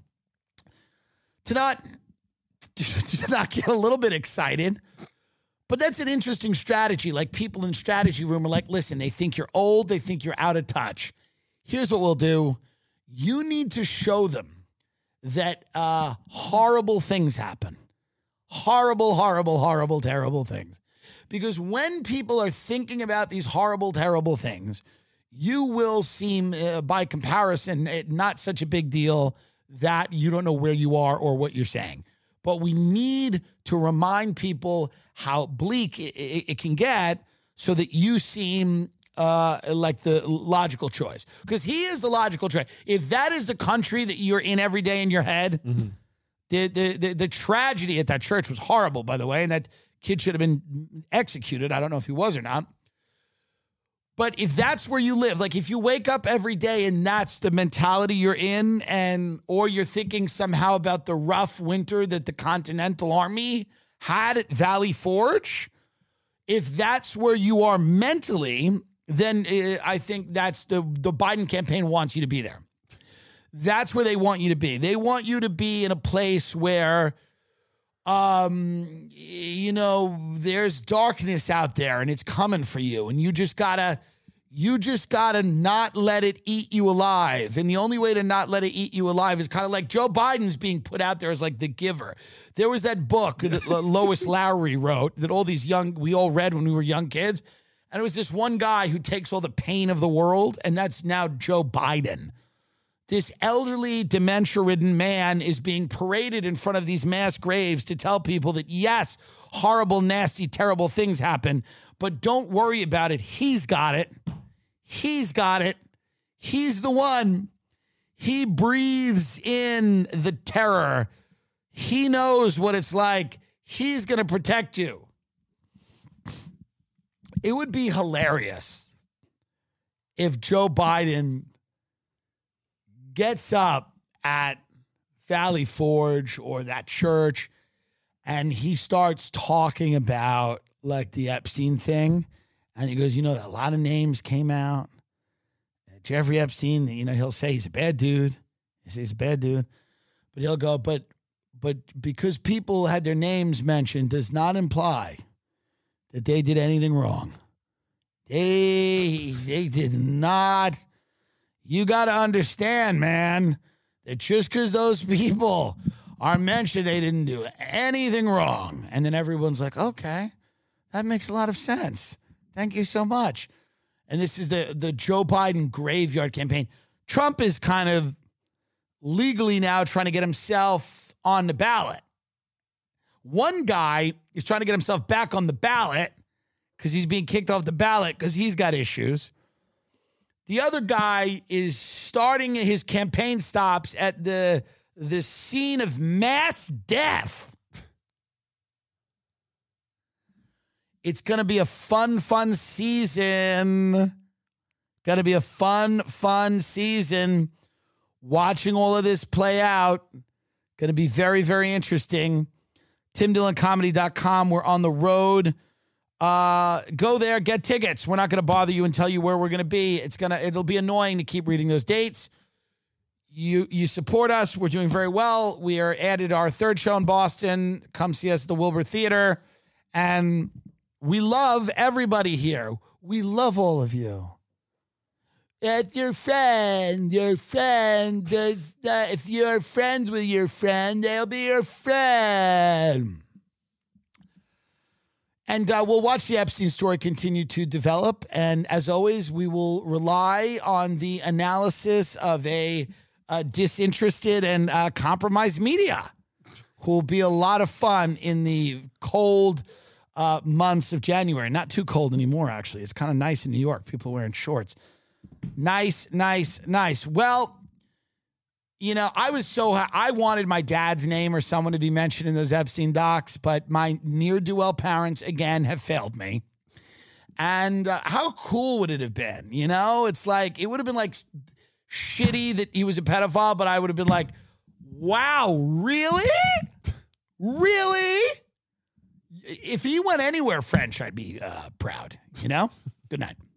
To not, to not get a little bit excited. But that's an interesting strategy. Like people in strategy room are like, listen, they think you're old. They think you're out of touch. Here's what we'll do. You need to show them that uh, horrible things happen. Horrible, horrible, horrible, terrible things. Because when people are thinking about these horrible, terrible things, you will seem, uh, by comparison, not such a big deal that you don't know where you are or what you're saying. But we need to remind people how bleak it, it, it can get so that you seem uh, like the logical choice. Because he is the logical choice. If that is the country that you're in every day in your head, mm-hmm. the, the, the, the tragedy at that church was horrible, by the way, and that kid should have been executed. I don't know if he was or not. But if that's where you live, like if you wake up every day and that's the mentality you're in, and or you're thinking somehow about the rough winter that the Continental Army had at Valley Forge, if that's where you are mentally, then uh, I think that's the, the Biden campaign wants you to be there. That's where they want you to be. They want you to be in a place where, um, you know, there's darkness out there and it's coming for you, and you just gotta, you just gotta not let it eat you alive. And the only way to not let it eat you alive is kind of like Joe Biden's being put out there as like the giver. There was that book that Lois Lowry wrote that all these young, we all read when we were young kids. And it was this one guy who takes all the pain of the world, and that's now Joe Biden. This elderly, dementia-ridden man is being paraded in front of these mass graves to tell people that, yes, horrible, nasty, terrible things happen, but don't worry about it. He's got it. He's got it. He's the one. He breathes in the terror. He knows what it's like. he's going to protect you. It would be hilarious if Joe Biden gets up at Valley Forge or that church and he starts talking about like the Epstein thing. And he goes, you know, a lot of names came out. Jeffrey Epstein, you know, he'll say he's a bad dude. He says he's a bad dude. But he'll go, but but because people had their names mentioned does not imply that they did anything wrong. They, they did not. You got to understand, man, that just because those people are mentioned, they didn't do anything wrong. And then everyone's like, okay, that makes a lot of sense. Thank you so much. And this is the, the Joe Biden graveyard campaign. Trump is kind of legally now trying to get himself on the ballot. One guy is trying to get himself back on the ballot because he's being kicked off the ballot because he's got issues. The other guy is starting his campaign stops at the, the scene of mass death. It's going to be a fun, fun season. Going to be a fun, fun season. Watching all of this play out. Going to be very, very interesting. Tim Dillon Comedy dot com. We're on the road. Uh, go there, get tickets. We're not going to bother you and tell you where we're going to be. It's gonna, it'll be annoying to keep reading those dates. You, you support us. We're doing very well. We are added our third show in Boston. Come see us at the Wilbur Theater. And we love everybody here. We love all of you. It's your friend, your friend. If you're friends with your friend, they'll be your friend. And uh, we'll watch the Epstein story continue to develop. And as always, we will rely on the analysis of a, a disinterested and uh, compromised media, who will be a lot of fun in the cold uh, months of January. Not too cold anymore, actually. It's kind of nice in New York. People are wearing shorts. Nice, nice, nice. Well, you know, I was so, I wanted my dad's name or someone to be mentioned in those Epstein docs, but my ne'er-do-well parents, again, have failed me. And uh, how cool would it have been? You know, it's like, it would have been like shitty that he was a pedophile, but I would have been like, wow, really? Really? If he went anywhere French, I'd be uh, proud, you know? Good night.